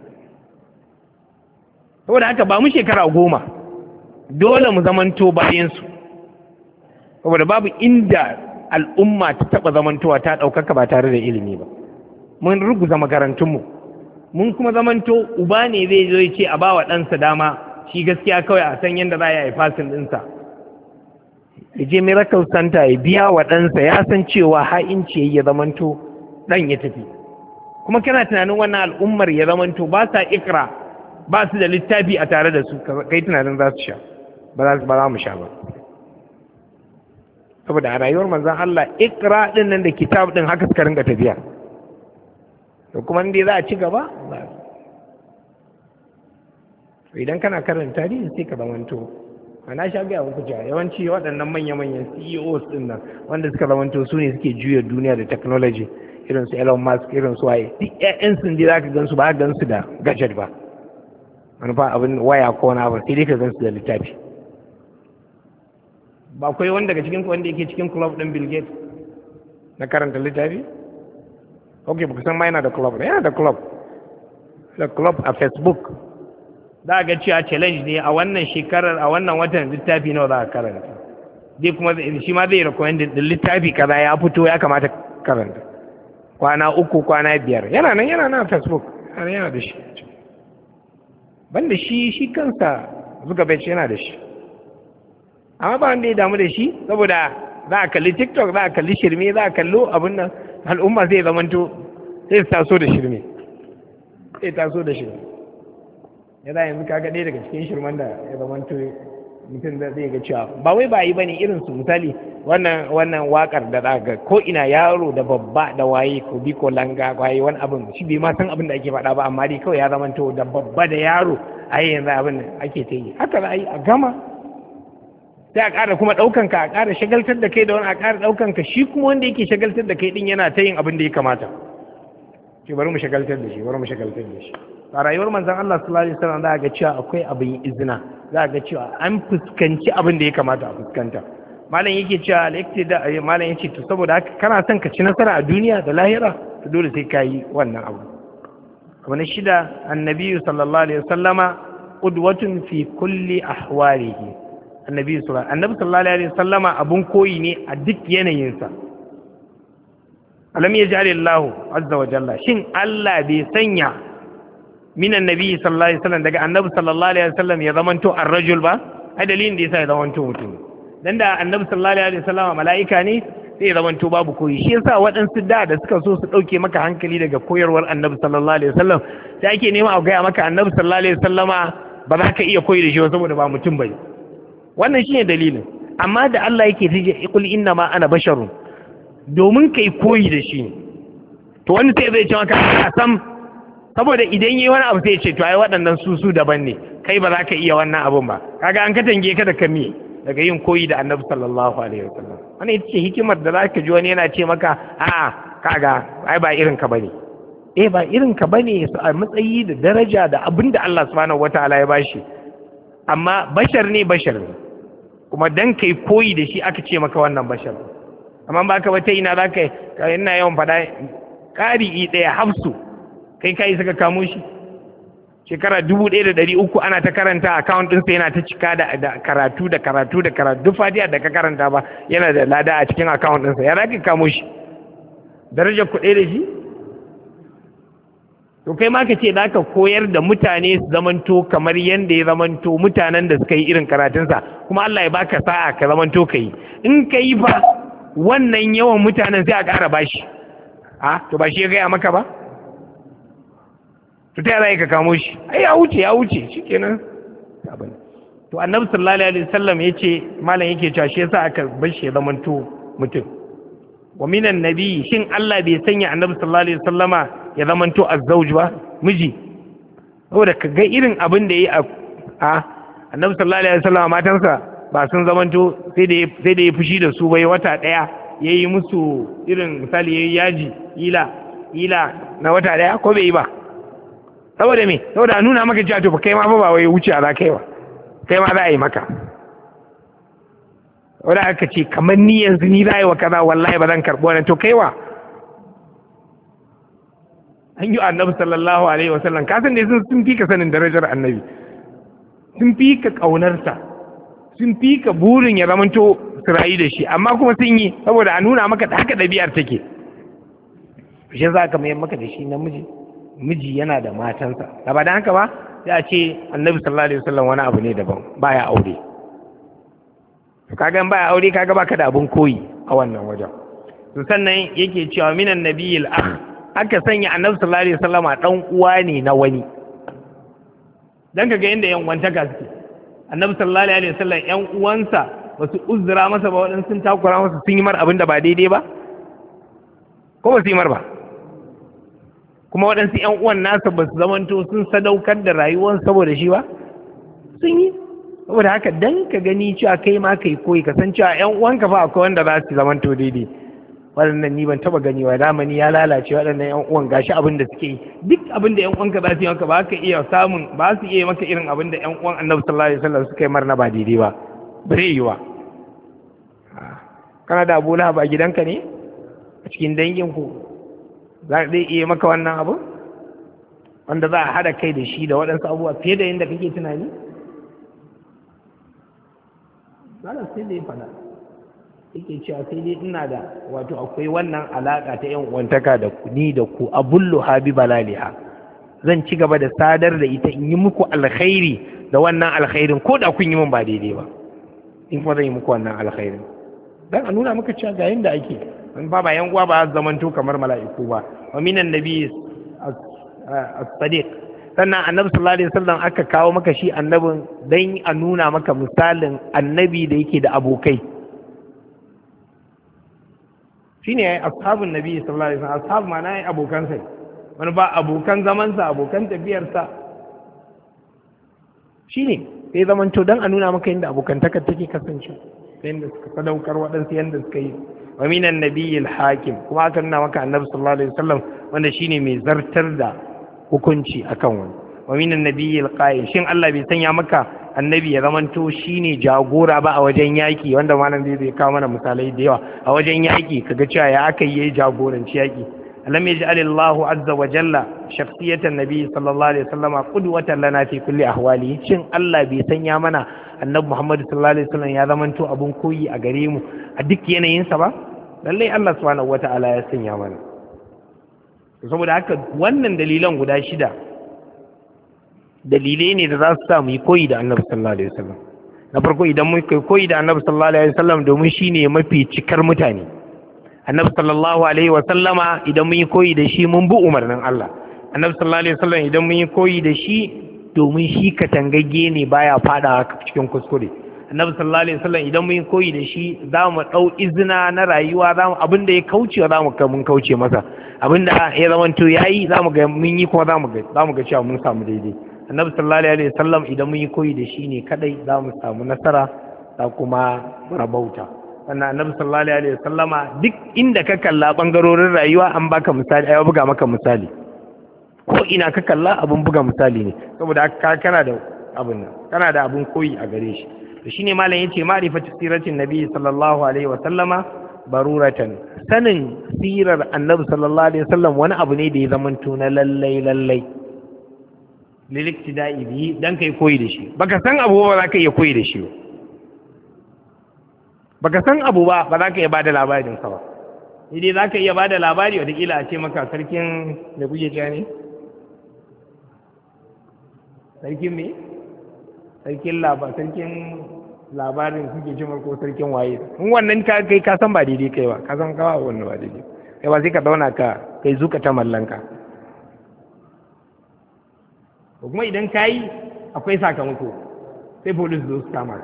[SPEAKER 1] Saboda haka ba mu shekara 10 dole mu zamanto bayansu, saboda babu inda al'umma ta taɓa zamantowa ta ɗaukaka ba tare da ilimi ba. Mun ruguza makarantunmu, mun kuma zamanto uba ne zai zo ya ce a ba wa ɗansa dama shi gaskiya kawai a san yadda za a yi fasin ɗinsa. Ya je miracle center ya biya wa ɗansa ya san cewa ha'inci ya zamanto ɗan ya tafi. Kuma kana tunanin wannan al'ummar ya zamanto ba sa ikra, ba su da littafi a tare da su, kai tunanin za su sha ba za mu sha ba. Saboda a rayuwar manzon Allah ikra din nan da kitab din haka suka ringa tafiya. To kuma inda za a ci gaba idan kana karanta tarihi sai ka zamanto, ana sha biya muku cewa yawanci waɗannan manya-manyan CEOs din nan wanda suka zamanto su ne suke juya duniya da technology, irin su Elon Musk, irin su waye, duk ƴaƴan sun je za ka gansu ba ka gansu da gadget ba, manufa abin waya ko na ba, sai dai ka gansu da littafi. Ba akwai wanda daga cikin wanda yake cikin club din Bill Gates na karanta littafi? Ok, ba ku san ma yana da club, yana da club a Facebook. Za a ga cewa challenge ne a wannan shekarar, a wannan watan littafi nawa za a karanta. Dai kuma shi ma zai recommend din littafi kaza ya fito ya kamata karanta. Kwana 3, kwana 5. Yana nan a Facebook, yana da shi. Banda shi kansa Zuckerberg yana da shi. Amma ba wanda ya damu da shi, saboda za a kalli TikTok, za a kalli shirme, za a kallo abin nan, al'umma zai zamanto sai su taso da shirme. Ya za yanzu kaga ɗaya daga cikin shirman da ya zamanto mutum zai ga cewa ba wai ba yi bane irin su, misali wannan wakar da za ga ko ina yaro da babba da waye ko bi ko langa waye wani abin shi bai ma san abin da ake faɗa ba, amma dai kawai ya zamanto da babba da yaro ai yanzu abin da ake ta yi haka za a yi a gama. Sai a ƙara kuma ɗaukanka, a ƙara shagaltar da kai da wani, a ƙara ɗaukanka, shi kuma wanda yake shagaltar da kai ɗin yana ta yin abin da ya kamata. Ce bari mu shagaltar da shi. A rayuwar manzon Allah sallallahu alaihi wasallam za a ga cewa akwai abin izina, za a ga cewa an fuskanci abin da ya kamata a fuskanta. Malam yake cewa malam yace to saboda haka kana son ka ci nasara a duniya da lahira, to dole sai ka yi wannan abu. Wani 6 annabi sallallahu alaihi wasallama qudwatun fi kulli ahwalihi. Annabi sallallahu alaihi wasallama abun koyi ne a duk yanayinsa. Alam yaj'al Allah azza wa jalla, shin Allah bai sanya min annabi sallallahu alaihi wasallam daga annabi sallallahu alaihi wasallam ya zamanto ar-rajul ba? Ai dalilin da yasa ya zamanto mutum. Dan da annabi sallallahu alaihi wasallama mala'ika ne sai ya zamanto babu koyi. Shi yasa waɗansu da suka so su dauke maka hankali daga koyarwar annabi sallallahu alaihi wasallam, sai ake nema a gaya maka annabi sallallahu alaihi wasallama ba za ka iya koyi da shi saboda ba mutum bane. Wannan shine dalilin. Amma da Allah yake tace qul inna ma ana basharun, domin kai koyi da shi, to wani sai zai ce maka a sam, saboda idan yi wani abu sai ya ce to ai waɗannan su daban ne, kai ba za ka iya wannan abun ba, kaga an katange ka da kame daga yin koyi da annabi sallallahu alaihi wasallam. Wannan ita ce hikimar da za ka ji wani yana ce maka a'a kaga ai ba irin ka bane. Ba irin ka bane a matsayi da daraja da abin da Allah subhanahu wataala ya bashi, amma bashar ne, kuma dan kai koyi da shi aka ce maka wannan bashar. Amma ba ka bata ina za ka ina yawan faɗa ƙari'i ɗaya Hafsu kai suka kamo shi shekara 1300 ana ta karanta account ɗinsa yana ta cika da karatu duk fatiha da ka karanta ba yana da lada a cikin account ɗinsa, ya za ka kamo shi darajar kuɗe da shi? To kai ma ka ce za ka koyar da mutane su zamanto kamar yadda ya zamanto mutanen da suka yi irin karatunsa, kuma Allah ya baka sa'a ka zamanto ka yi. In ka yi fa wannan yawan mutanen sai a ƙara bashi, to ba shi ya gaya maka ba? To ta yaya ka kamo shi? Ai ya wuce shikenan. To annabi sallallahu alaihi wasallam yace, malam yake cewa shi yasa aka bar shi ya zamanto mutum. Wa minan nabi, shin Allah bai sanya annabi sallallahu alaihi wasallama ya zamanto azzauj ba, miji? Saboda ka ga irin abin da yayi annabi sallallahu alaihi wasallam matansa ba sun zamanto sai da ya fushi da su bai wata daya yayi musu irin misali yayi yaji ila na wata daya ko bai yi ba saboda me saboda a nuna maka cewa to kai ma ba wai wuce za kai ba kai ma za a yi maka wanda aka ce kamar ni yanzu ni za a yi wa kaza wallahi ba zan karɓo wannan to kaiwa an yi annabi sallallahu alaihi wasallam ka san da sun fi ka sanin darajar annabi sun fi ka ƙaunarsa sun fi ka burin ya zamanto su rayu da shi amma kuma sun yi saboda a nuna maka da haka ɗabi'ar take shi za ka mayar maka da shi namiji miji yana da matansa da ba da haka ba sai a ce annabi sallallahu alaihi wasallam wani abu ne daban baya aure to kaga baya aure kaga baka da abun koyi a wannan wajen to sannan yake cewa minan nabiyil akh aka sanya annabi sallallahu alaihi wasallam dan uwa ne na wani dan kaga inda yan uwantaka suke annabi sallallahu alaihi wasallam yan uwansa ba su uzura masa ba waɗansu sun takura masa sun yi mar abin da ba daidai ba ko ba su yi mar ba kuma waɗansu yan uwan nasa ba su zamanto sun sadaukar da rayuwar saboda shi ba sun yi saboda haka dan ka gani cewa kai ma kai koyi ka san cewa yan uwanka fa akwai wanda za su zamanto daidai waɗannan ni ban taba gani wa zamani ya lalace waɗannan yan uwan gashi abin da suke yi duk abin da yan uwanka za su yi maka ba ka iya samun ba su iya maka irin abin da yan uwan annabi sallallahu alaihi wasallam suka yi marna ba daidai ba bare yiwa kana da Abu Lahab a gidanka ne a cikin dangin ku za zai iya maka wannan abu wanda za a hada kai da shi da waɗansu abubuwa fiye da yadda kake tunani zala sai da ya fada yake cewa sai dai ina da wato akwai wannan alaka ta yan uwantaka da ni da ku abullu habi balaliha zan ci gaba da sadar da ita in yi muku alkhairi da wannan alkhairin ko da kun yi min ba daidai ba in kuma zan yi muku wannan alkhairin dan a nuna maka cewa ga yanda ake in ba yan uwa ba zamanto kamar mala'iku ba wa minan nabi as-sadiq sannan annabi sallallahu alaihi wasallam aka kawo maka shi annabin dan a nuna maka misalin annabi da yake da abokai shine ai ashabun nabi sallallahu alaihi wasallam ashab ma na abokan sai wani ba abokan zaman sa abokan tafiyar sa shine sai zamanto dan a nuna maka inda abokantakar take kasance yanda suka sadaukar waɗansu yanda suka yi wa minan nabiyil hakim kuma aka nuna maka annabi sallallahu alaihi wasallam wanda shine mai zartar da hukunci akan wani wa minan nabiyil qa'im shin Allah bai sanya maka annabi ya zamanto shine jagora ba a wajen yaki wanda malam zai kawo mana misalai da yawa a wajen yaki kaga cewa ya aka yi jagoranci yaki alam yaj'al Allahu azza wa jalla shakhsiyatan nabiy sallallahu alaihi wasallam qudwatan lana fi kulli ahwali shin Allah bai sanya mana annabi Muhammad sallallahu alaihi wasallam ya zamanto abun koyi a gare mu a duk yanayinsa ba lallai Allah subhanahu wata'ala ya sanya mana saboda haka wannan dalilan guda shida dalilai ne da za su sa mu yi koyi da annabi sallallahu alaihi wasallam na farko idan mu koyi da annabi sallallahu alaihi wasallam domin shine mafi cikar mutane annabi sallallahu alaihi wasallama idan mun yi koyi da shi mun bi umarnin Allah annabi sallallahu alaihi wasallam idan mun yi koyi da shi domin shi katangagge ne baya fada cikin kuskure annabi sallallahu alaihi wasallam idan mun yi koyi da shi za mu dau izina na rayuwa za mu abinda ya kauce za mu mun kauce masa abinda ya zamanto yayi za mu ga mun yi kuma za mu ga cewa mun samu daidai annabi sallallahu alaihi wasallam idan mun yi koyi da shi ne kadai za mu samu nasara da kuma rabauta sannan annabi sallallahu alaihi wasallama duk inda ka kalla bangarorin rayuwa an baka misali ayo buga maka misali ko ina ka kalla abun buga misali ne saboda kana da abun nan kana da abun koyi a gare shi to shine malam yace ma'rifatu siratin nabi sallallahu alaihi wasallama baruratan sanin sirar annabi sallallahu alaihi wasallam wani abu ne da ya zamanto na lallai liliktida'i bi dan kai koyi da shi baka san abu ba za ka iya koyi da shi baka san abu ba za ka iya bada labarin sa ba idai za ka iya bada labari wataƙila a ce maka sarkin da kuke cewa ne sarkin me sarkin labarin kuke cewa ko sarkin waye in wannan kai ka san ba daidai kai ba ka san kawa wannan ba daidai kai ba sai ka zauna ka kai zuka ta mallanka kuma idan ka yi akwai sakamako sai polis zo su kama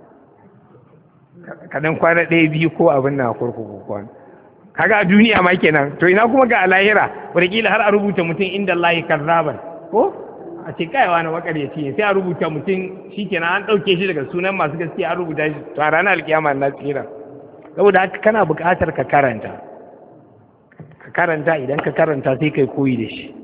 [SPEAKER 1] ka dan kwana ɗaya biyu ko abin na kurkuku kwana kaga a duniya ma kenan to ina kuma ga alahira wataƙila har a rubuta mutum inda Allah karzaban ko a ce kai wani makaryaci ne sai a rubuta mutum shikenan an dauke shi daga sunan masu gaskiya an rubuta shi to a ranar alkiyama na tsira. Saboda haka kana buƙatar ka karanta idan ka karanta sai kai koyi da shi.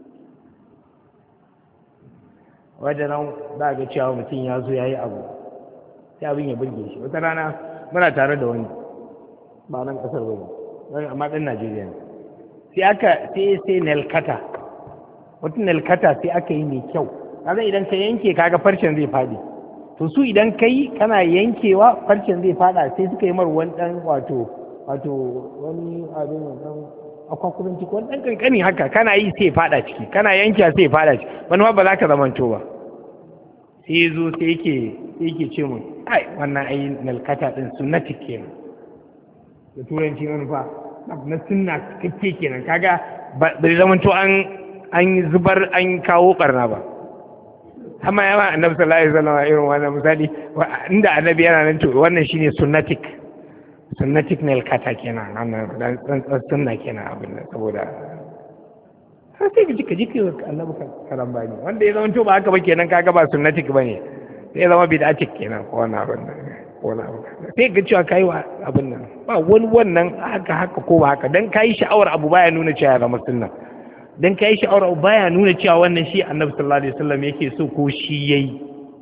[SPEAKER 1] Wajen nan za ga cewa mutum ya zo ya yi abu sai abin ya burge shi. Wata rana muna tare da wani ba nan kasar wani amma ɗan Najeriya ne sai nelkata wata nelkata sai aka yi mai kyau. Kaga idan ka yanke kaga farcen zai faɗi, to su idan ka yi kana yankewa farcen zai faɗa sai suka yi mar wani ɗan wato wani abin ɗan akwakurin ciki wani ɗan ƙanƙani haka kana yi sai faɗa ciki kana yankewa sai faɗa ciki wani ba za ka zamanto ba. Sai zo sai yake ce mun ai wannan ai nalkata ɗin sunnatik kenan da turanci wani fa na sunna kake kenan kaga bai zamanto an yi zubar an kawo barna ba. Amma yawa annabi sallallahu alaihi wasallam irin wannan misali inda annabi yana nan to wannan shine sunnatic nail kata kenan wannan dan sunna kenan abin nan saboda har sai ka ji annabi karambani wanda ya zama to ba haka ba kenan kaga ba sunnatic bane sai ya zama bid'atic kenan ko wannan abin nan ko wannan abin sai ga cewa kai wa abin nan ba wani wannan haka ko ba haka dan kai sha'awar abu baya nuna cewa ya zama sunna dan kai sha'awar abu baya nuna cewa wannan shi annabi sallallahu alaihi wasallam yake so ko shi yayi.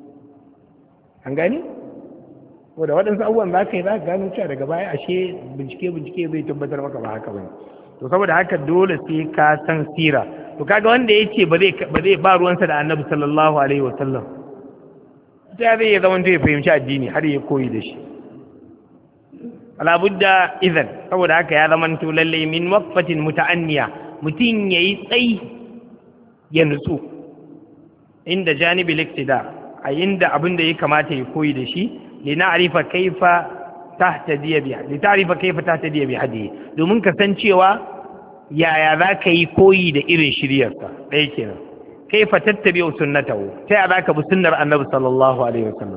[SPEAKER 1] An gani ko da waɗansu abubuwan za ka yi za ka gano cewa daga baya ashe bincike zai tabbatar maka ba haka bane. To saboda haka dole sai ka san sira. To kaga wanda yace ba zai ba ruwansa da annabi sallallahu alaihi wasallam ta zai zama ya fahimci addini har ya koyi da shi. Ala budda idan saboda haka ya zama to lalle min waqfatin muta'anniya mutum yayi tsayi ya nutsu inda janibil iktida a inda abin da ya kamata ya koyi da shi lina'rifa kaifa tahtadiya bi hadi domin ka san cewa yaya za ka yi koyi da irin shiryarsa ɗaya kenan kaifa tattabi'u sunnatahu ta yaya za ka bi sunnar annabi sallallahu alaihi wasallam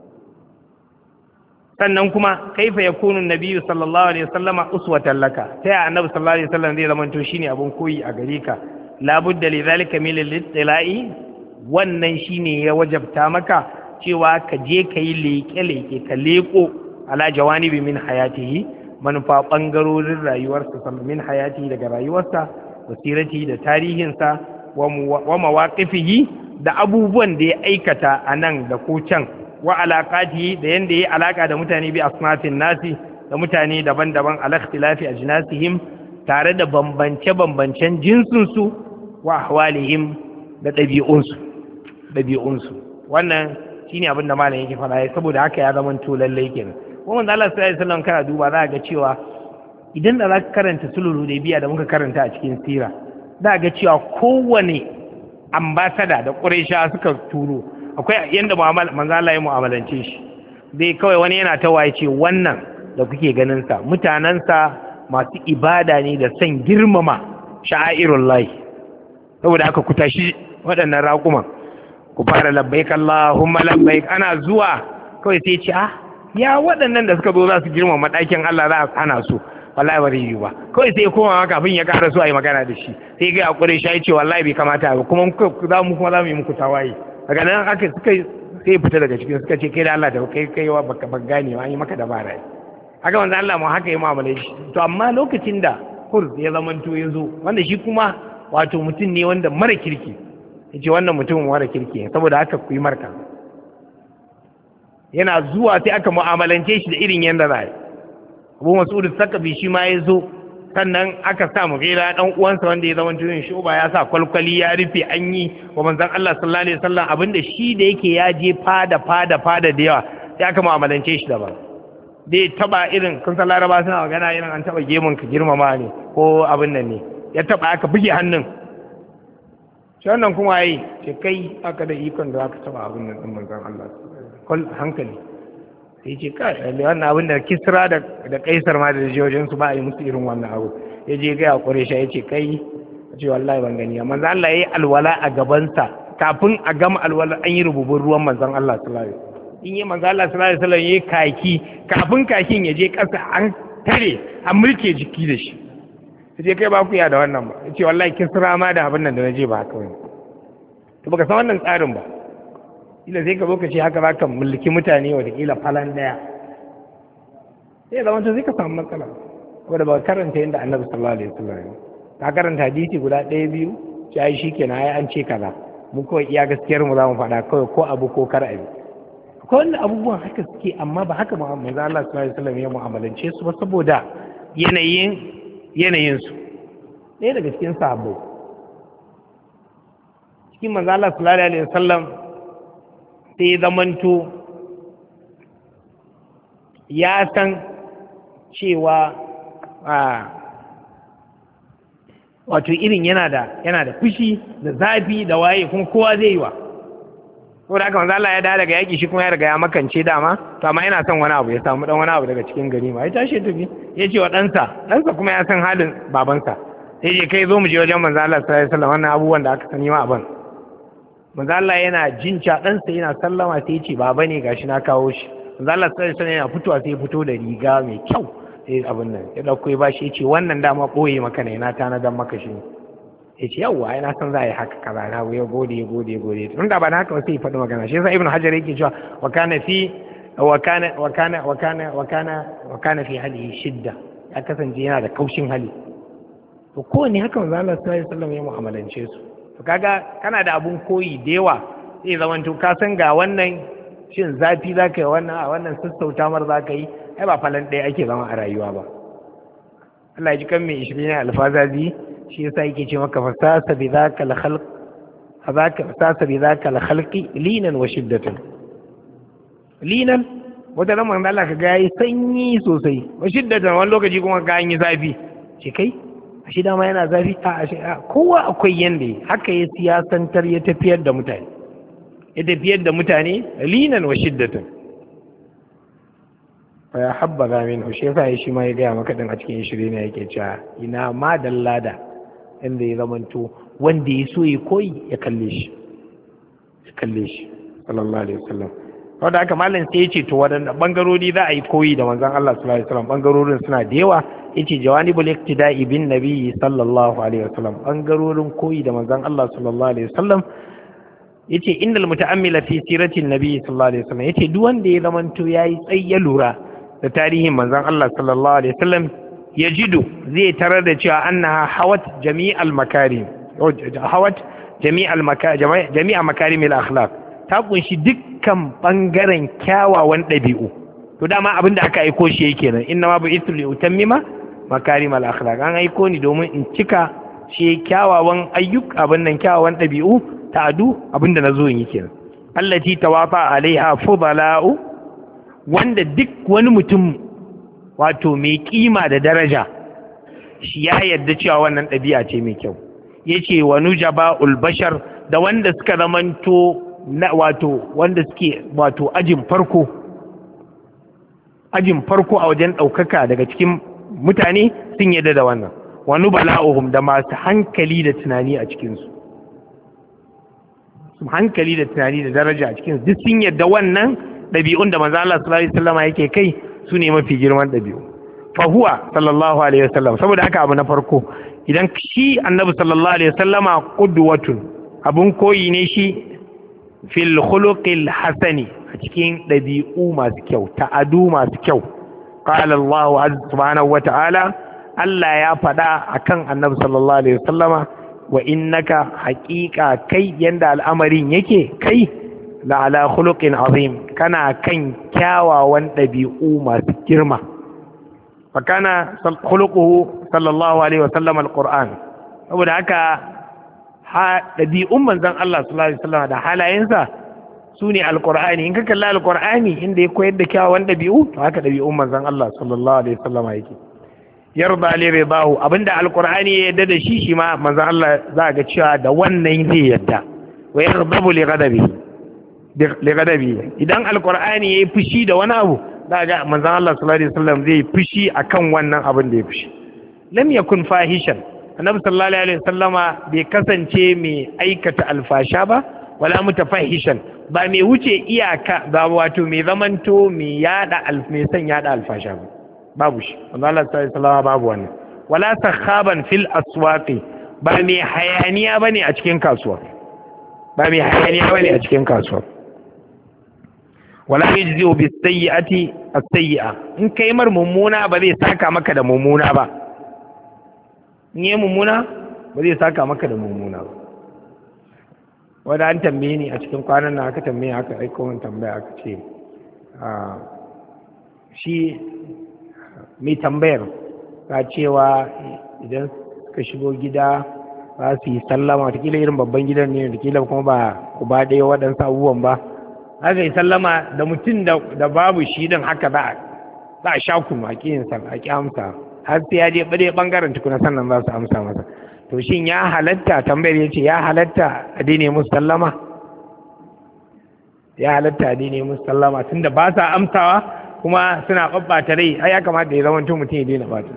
[SPEAKER 1] sannan kuma kaifa yakunu nabiyyu sallallahu alaihi wasallama uswatan laka ta yaya annabi sallallahu alaihi wasallam zai zama to shine abun koyi a gare ka la budda li zalika min al-ittila'i wannan shine ya wajabta maka cewa ka je ka yi leke-leke ka leko ala jawanibi min hayatihi manufa ɓangarorin rayuwarsa min hayatihi daga rayuwarsa wasirati da tarihinsa wa mawaqifihi da abubuwan da ya aikata a nan da ko can wa alaƙatihi da yanda ya alaka da mutane bi asnafin nasi da mutane daban-daban ala ikhtilafi ajnasihim tare da bambance-bambancen jinsinsu wa ahwalihim da ɗabi'unsu wannan shine abin da malam yake faɗa saboda haka ya zama to lallai kenan kuma manzo Allah sallallahu alaihi wasallam kana duba za ga cewa idan da za ka karanta sulhul hudaybiya da muka karanta a cikin sira za ga cewa kowane ambassador da Quraysha suka turo akwai yanda manzo Allah ya mu'amalance shi dai kawai wani yana ta waye ce wannan da kuke ganin sa mutanansa masu ibada ne da san girmama sha'airullahi saboda haka ku tashi waɗannan raƙuman ku fara labbaik Allahumma labbaik ana zuwa kawai sai ce ya waɗannan da suka zo za su girmama ɗakin Allah za a hana su wallahi ba yi ba kawai sai koma kafin ya ƙara su a yi magana da shi sai ga hakuri shi ce wallahi bai kamata ba kuma za mu yi muku tawaye daga nan aka suka sai fita daga cikin suka ce kai da Allah da kai wa baka gane an yi maka dabara haka wanda Allah mu haka ya mu'amala shi to amma lokacin da hur ya zamanto ya zo wanda shi kuma wato mutum ne wanda mara kirki yace wannan mutumin mara kirki saboda haka ku yi marka yana zuwa sai aka mu'amalance shi da irin yanda za a yi Abu Mas'ud Sakafi shi ma ya zo sannan aka sa mu gaira dan uwansa wanda ya zama tunin shuba ya sa kwalkwali ya rufe an yi wa manzon Allah sallallahu alaihi wasallam abinda shi da yake ya je fada da yawa sai aka mu'amalance shi daban dai taba irin kun san Laraba suna magana irin an taba gemun ka girmama ne ko abin nan ne ya taba aka buge hannun shi wannan kuma yi ce kai aka da ikon da aka taba abin nan din manzon Allah kul hankali sai ce kai wannan abin da Kisra da Kaisar ma da jojin su ba a yi musu irin wannan abu ya je ga Quraysh ya ce kai ce wallahi ban gani manzon Allah yayi alwala a gaban sa kafin a gama alwala an yi rububin ruwan manzon Allah sallallahu alaihi wasallam in yi manzon Allah sallallahu alaihi wasallam yayi kaki kafin kakin ya je kasa an tare an mulke jiki da shi sai kai ba ku ya da wannan ba yace wallahi Kisra ma da abin nan da naje ba haka wani to baka san wannan tsarin ba, ila sai ka zo ka ce haka za ka mulki mutane watakila falan daya, sai zama to sai ka samu matsala, wadda ba karanta yadda annabi sallallahu alaihi wasallam ka karanta hadisi guda ɗaya biyu sai shi kenan ai an ce kaza mu kawai iya gaskiyar mu za mu faɗa kawai ko abu ko kar abi. Akwai wannan abubuwan haka suke, amma ba haka manzo Allah sallallahu alaihi wasallam ya mu'amalance su ba saboda yanayin su. Ɗaya daga cikin sahabbai cikin manzo Allah sallallahu alaihi wasallam sai ya zamanto ya san cewa wato irin yana da fushi da zafi da waye kuma kowa zai yi wa, saboda haka manzo Allah ya dawo daga yaki shi kuma ya riga ya makance dama, to amma yana son wani abu ya samu dan wani abu daga cikin gari ma ya tashi tafi ya ce wa ɗansa kuma ya san halin babansa, sai je kai zo mu je wajen manzo Allah sallallahu alaihi wasallam wannan abubuwan da aka sani ma aban. Manzo Allah yana jinca ɗansa yana sallama sai ya ce baba ne gashi na kawo shi. Manzo Allah sallallahu alaihi wasallam yana fitowa sai ya fito da riga mai kyau sai abin nan ya dauko ya bashi ya ce wannan dama boye maka ne na tanadan maka shi. Ya ce yawwa ai na san za a yi haka kaza na ya gode tun da ba na haka sai ya faɗi magana. Shi yasa Ibn Hajar yake cewa wa kana fi hali shidda, ya kasance yana da kaushin hali. To kowanne haka manzo Allah sallallahu alaihi wasallam ya mu'amalance su. To kaga kana da abun koyi da yawa sai zaman to ka san ga wannan shin zafi zaka yi wannan sassauta mar zaka yi, ai ba falan ɗaya ake zama a rayuwa ba. Allah ya ji kan mai 20 alfazazi shi yasa yake ce maka fasasa bi zaka al-khalq fasasa bi zaka al-khalqi linan wa shiddatan. Linan wata ran manzo Allah kaga yayi sanyi sosai, wa shiddatan wani lokaci kuma ga an yi zafi. Ce kai shi dama yana zafi a kowa akwai yanda haka ya siyasantar ya tafiyar da mutane linan wa shiddatan. Fa ya habbaza minhu, shi yasa shi ma ya gaya maka din a cikin shirye ne yake cewa ina ma dallada inda ya zamanto wanda ya so ya koyi ya kalle shi sallallahu alaihi wasallam. Wanda aka malam sai ya ce to wadannan bangarori za a yi koyi da manzon Allah sallallahu alaihi wasallam, bangarorin suna da yawa. Yace jawanibul iktida'i bin nabi sallallahu alaihi wasallam, bangarorin koyi da manzon Allah sallallahu alaihi wasallam. Yace innal muta'ammila fi siratin nabi sallallahu alaihi wasallam, yace duk wanda ya zamanto yayi tsaye lura da tarihin manzon Allah sallallahu alaihi wasallam yajidu zai tarar da cewa annaha hawat jami'al makarimil akhlaq, ta kunshi dukkan bangaren kyawawan ɗabi'u. To dama abinda aka aiko shi yake nan, inna ma bu'ithu li utammima makarimal akhlaq, an aiko ni domin in cika shi kyawawan kyawawan ɗabi'u ta'adu abinda nazo in yi kenan. Allati tawafa alaiha fudala'u, wanda duk wani mutum wato mai kima da daraja shi ya yarda cewa wannan ɗabi'a ce mai kyau. Yace wa nujaba'ul bashar, da wanda suka zamanto wanda suke ajin farko a wajen ɗaukaka daga cikin mutane sun yarda da wannan. Wa nubala'uhum, da masu hankali da tunani a cikinsu, hankali da tunani da daraja a cikinsu duk sun yarda wannan ɗabi'un da manzo Allah sallallahu alaihi wasallam yake kai su ne mafi girman ɗabi'u. Fahuwa sallallahu alaihi wasallam, saboda haka abu na farko idan shi annabi sallallahu alaihi wasallama qudwatun, abun koyi ne shi fil khuluqil hasani, a cikin ɗabi'u masu kyau, ta'adu masu kyau. Qala Allah subhanahu wa ta'ala, Allah ya faɗa akan annabi sallallahu alaihi wasallama, wa innaka haqiqa kai yanda al'amarin yake kai la ala khuluqin azim, kana kan kyawawan ɗabi'u masu girma. Fa kana khuluquhu sallallahu alaihi wasallam alquran, saboda haka ɗabi'un manzon Allah sallallahu alaihi wasallam da halayensa su ne alqur'ani. In ka kalla alqur'ani inda ya koyar da kyawawan ɗabi'u, to haka ɗabi'un manzon Allah sallallahu alaihi wasallam yake. Yarda li ridahu, abinda alqur'ani ya yarda da shi ma manzon Allah za ga cewa da wannan zai yarda. Wa yardabu li ghadabi, idan alqur'ani yayi fushi da wani abu za ga manzon Allah sallallahu alaihi wasallam zai fushi akan wannan abin da ya fushi. Lam yakun fahishan, annabi sallallahu alaihi wasallama bai kasance mai aikata alfasha ba, wala mutafahishan, ba mai wuce iyaka ba, wato mai zamanto mai son yada alfasha ba, babu shi. Manzon Allah sallallahu alaihi wasallama babu wannan. Wala sakhaban fil aswaqi, ba mai hayaniya bane a cikin kasuwa. ba mai hayaniya bane a cikin kasuwa. wala yajzi'u bis sayyi'ati as-sayyi'a, in kai mar mummuna ba zai saka maka da mummuna ba, in yi mummuna ba zai saka maka da mummuna ba. wanda an tambaye ni a cikin kwanan nan, aka tambaye aka aiko min tambaya aka ce shi mai tambayar ka cewa idan ka shigo gida za su yi sallama, watakila irin babban gidan ne, watakila kuma ba ku ba ɗaya waɗansu abubuwan ba, haka yi sallama da mutum da babu shi din haka za a sha kuma a ƙi amsa har sai ya je ɓare ɓangaren tukuna sannan za su amsa masa. To shin ya halatta, tambayar ya ce ya halatta a daina musu sallama? Ya halatta a daina musu sallama tun da ba sa amsawa kuma suna ɓaɓɓata rai, ai ya kamata ya zama mutum ya daina ɓata.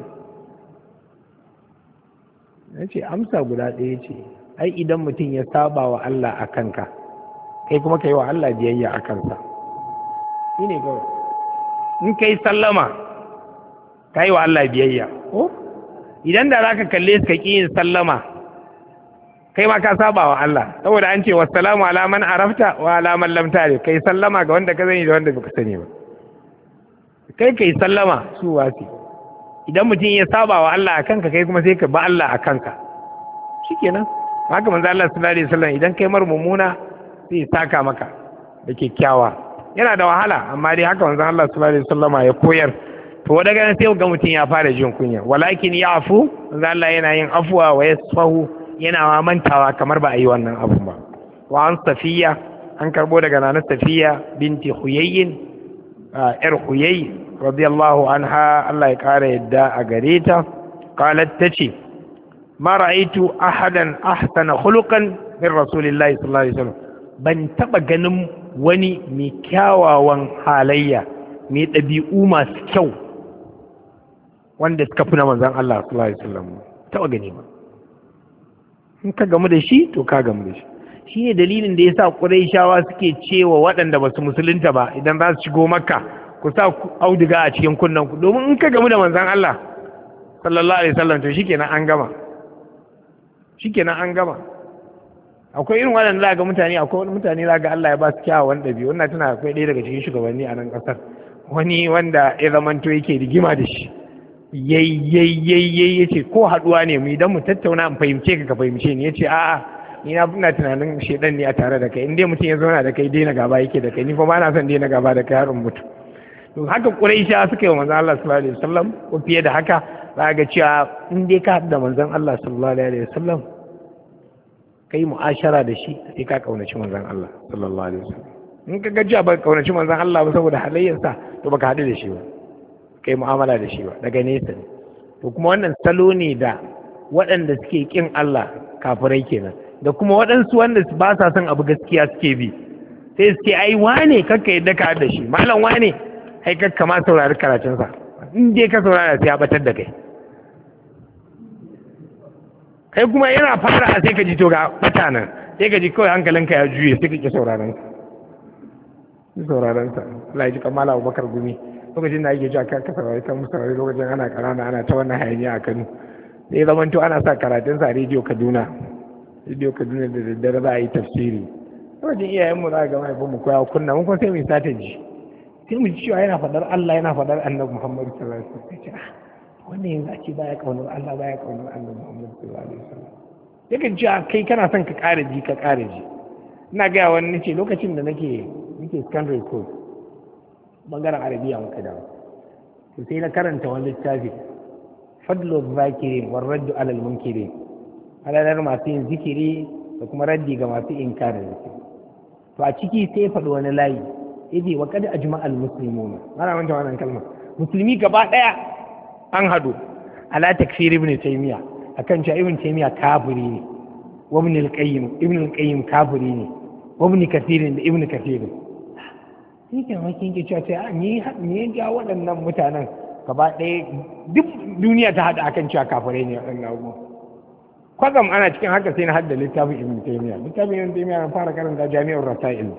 [SPEAKER 1] Ya ce amsa guda ɗaya ce, ai idan mutum ya saba wa Allah a kanka, kai kuma ka yi wa Allah biyayya a kansa, shi ne kawai. In ka yi sallama ka yi wa Allah biyayya, ko idan da za ka kalle su ka ƙi yin sallama kai ma ka saba wa Allah, saboda an ce wassalamu ala man arafta wa ala man lam ta'rif, kai sallama ga wanda ka sani da wanda baka sani ba, kai sallama su wasi. Idan mutum ya saba wa Allah a kanka, kai kuma sai ka ba Allah a kanka, shikenan. Haka manzo Allah sallallahu alaihi wasallam idan kai mar mummuna sai saka maka da kyakkyawa. Yana da wahala, amma dai haka manzo Allah sallallahu alaihi wasallam ya koyar. To daga nan sai ga mutum ya fara jin kunya, walakin ya'fu, manzo Allah yana yin afwa wa yasfahu, yana mantawa kamar ba a yi wannan abun ba. Wa an Safiya, an karbo daga nana Safiya binti Huyayyin, yar Huyayy radiyallahu anha, Allah ya kara yadda a gare ta, qalat tace ma ra'aytu ahadan ahsana khuluqan min rasulillahi sallallahu alaihi wasallam, ban taba ganin wani mai kyawawan halayya, mai ɗabi'u masu kyau wanda suka fi na manzon Allah sallallahu alaihi wasallam, taba gani ba. In ka gamu da shi to ka gamu da shi. Shi ne dalilin da yasa Qurayshawa suke cewa waɗanda ba su musulunta ba idan za su shigo Makka, ku sa auduga a cikin kunnen ku, domin in ka gamu da manzon Allah sallallahu alaihi wasallam to shikenan an gama, shikenan an gama. Akwai irin waɗanda za ga mutane, akwai wani mutane za ga Allah ya ba su kyawawan ɗabi'u. Wannan tana akwai ɗaya daga cikin shugabanni a nan ƙasar, wani wanda ya zamanto yake rigima da shi, yayi yace ko haɗuwa ne mu idan mu tattauna in fahimce ka fahimce ni, yace a'a ni na ina tunanin shedan ne a tare da kai, in dai mutum ya zauna da kai daina gaba yake da kai, ni fa ba na son daina gaba da kai har in mutu. To haka Quraisha suka yi wa manzon Allah sallallahu alaihi wasallam, ko fiye da haka za ga cewa in dai ka haɗu da manzon Allah sallallahu alaihi wasallam kai mu'ashara da shi, sai ka kaunaci manzon Allah sallallahu alaihi wasallam. In ka ga ba kaunaci manzon Allah ba saboda halayyarsa, to baka haɗu da shi ba, kai mu'amala da shi ba, daga nesa ne. To kuma wannan salo ne da waɗanda suke kin Allah, kafirai kenan, da kuma waɗansu wanda ba sa son abu gaskiya suke bi, sai suke ai wane kakka yadda ka da shi, malam wane ai kakka ma saurari karatunsa, in dai ka saurara sai ya batar da kai. Kai kuma yana fara sai ka ji to ga bata nan, sai ka ji kawai hankalinka ya juye, sai ka ki sauraron sa. Allah ya ji kamala Abubakar Gumi, lokacin da ake cewa ka saurari kan musaurari, lokacin ana karana ana ta wannan hayaniya a Kano, sai zaman to ana sa karatun sa rediyo Kaduna da daddare za a yi tafsiri. Lokacin iyayenmu za a ga mahaifin mu koya kunna, mun kuma sai mu sata ji, sai mu ji cewa yana faɗar Allah, yana faɗar Annabi Muhammad sallallahu alaihi wasallam. Wannan yanzu ake baya kaunar Allah, baya kaunar Annabi Muhammad sallallahu alaihi wasallam. Yakan cewa kai kana son ka ƙara ji. Ina gaya wani nace lokacin da nake secondary school, bangaren Arabiya muka dawo, to sai na karanta wani littafi, Fadlu Zakirin wa Raddu alal Munkirin, halalar masu yin zikiri da kuma raddi ga masu inkarin zikiri. To a ciki sai faɗi wani layi, yace wa qad ajma'al muslimuna, ana manta wannan kalma, musulmi gaba ɗaya an haɗu ala takfir ibn Taymiyyah, akan cewa ibn Taymiyyah kafiri ne, wa ibn al-Qayyim kafiri ne, wa ibn Kathir da ibn Kathir. Shi ke makin ke cewa sai ni ga waɗannan mutanen gaba ɗaya duk duniya ta haɗa akan cewa kafirai ne waɗannan abubuwan. Kwazam ana cikin haka sai na hadda littafin ibn Taymiyyah. Littafin ibn Taymiyyah na fara karanta Jami'ur Rasail.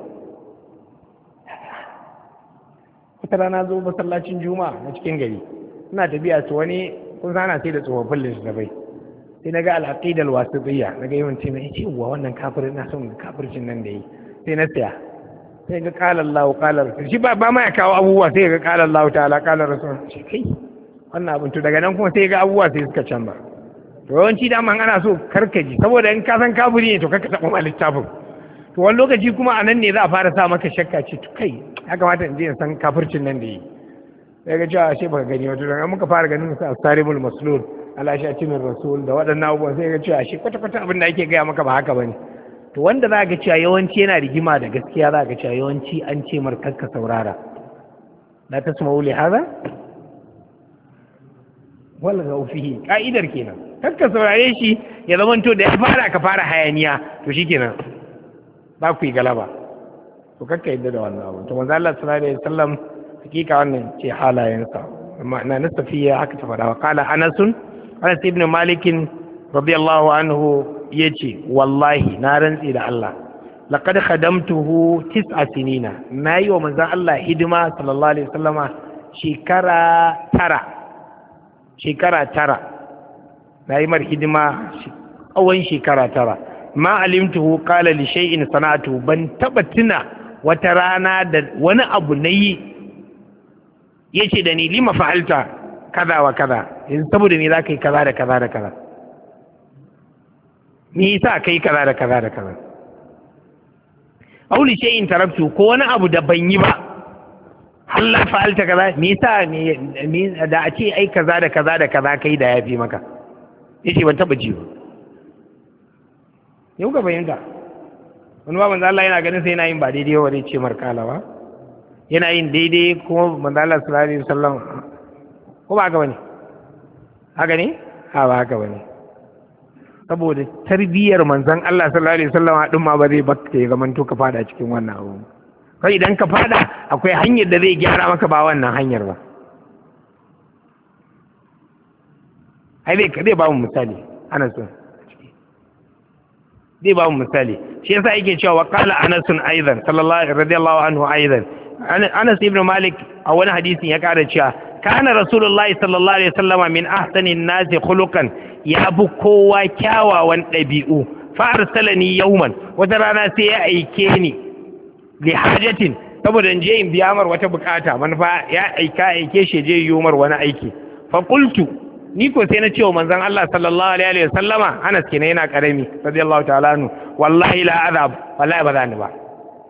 [SPEAKER 1] Wata rana zo masallacin Juma'a na cikin gari, ina tafiya su wani kun sana sai da tsofaffin littattafai, sai naga al-aqida al-wasitiyya naga yawanci mai ce wa wannan kafirin na son kafircin nan da yi sai na saya sai ga qala Allah qala rasul shi ba ma ya kawo abubuwa sai ga qala Allah ta'ala qala rasul shi kai wannan abin to daga nan kuma sai ga abubuwa sai suka canza to yawanci da man ana so karkaji saboda in ka san kafiri ne to karka taba ma littafin to wani lokaci kuma a nan ne za a fara sa maka shakka ce to kai ya kamata in je in san kafircin nan da yi sai ga cewa ashe baka gani wato dan muka fara ganin sa asarimul maslul ala shatimin rasul da waɗannan abubuwan sai ga cewa ashe kwata abin da ake gaya maka ba haka bane to wanda za ga cewa yawanci yana rigima da gaskiya za ga cewa yawanci an ce mar kakka saurara la tasma'u li hadha wal fihi ka'idar kenan kakka saurare shi ya zamanto da ya fara ka fara hayaniya to shikenan ba ku yi galaba to kakka yadda da wannan abu to manzo Allah sallallahu alaihi wasallam hakika wannan ce halayensa amma na nasafiya haka ta faɗa wa qala Anas ibn Malik radiyallahu anhu yace wallahi na rantsi da Allah laqad khadamtuhu 9 sinina nayi wa manzo Allah hidima sallallahu alaihi wasallama shekara 9 nayi mar hidima tsawon shekara 9 ma alimtuhu qala li shay'in sana'atu ban taba tuna wata rana da wani abu nayi yace da ni lima fa'alta kaza wa kaza yanzu saboda me zaka yi kaza da kaza da kaza ni yasa kai kaza da kaza da kaza auli shay'in taraktu ko wani abu da ban yi ba halla fa'alta kaza me yasa da a ce ai kaza da kaza da kaza kai da yafi maka yace ban taba ji ba yau ga bayyana wani ba manzo Allah yana ganin sai yana yin ba daidai ba zai ce markalawa yana yin daidai kuma manzo Allah sallallahu alaihi wasallam ko ba haka bane haka ne ba haka bane saboda tarbiyyar manzon Allah sallallahu alaihi wasallam din ma ba zai baka ya zaman to ka fada cikin wannan abu kai idan ka fada akwai hanyar da zai gyara maka ba wannan hanyar ba ai zai ba mu misali Anas zai ba mu misali shi yasa yake cewa qala Anas aidan sallallahu radiyallahu anhu aidan Anas ibn Malik a wani hadisin ya kara cewa kana rasulullahi sallallahu alaihi wasallama min ahsanin nasi khuluqan ya bu kowa kyawawan dabi'u fa arsalani yawman wata rana sai ya aike ni li hajatin saboda je in biya mar wata bukata manufa ya aike shi je yi mar wani aiki fa qultu ni ko sai na ce wa manzon Allah sallallahu alaihi wasallama Anas kenan yana karami radiyallahu ta'ala anhu wallahi la azab wallahi ba zani ba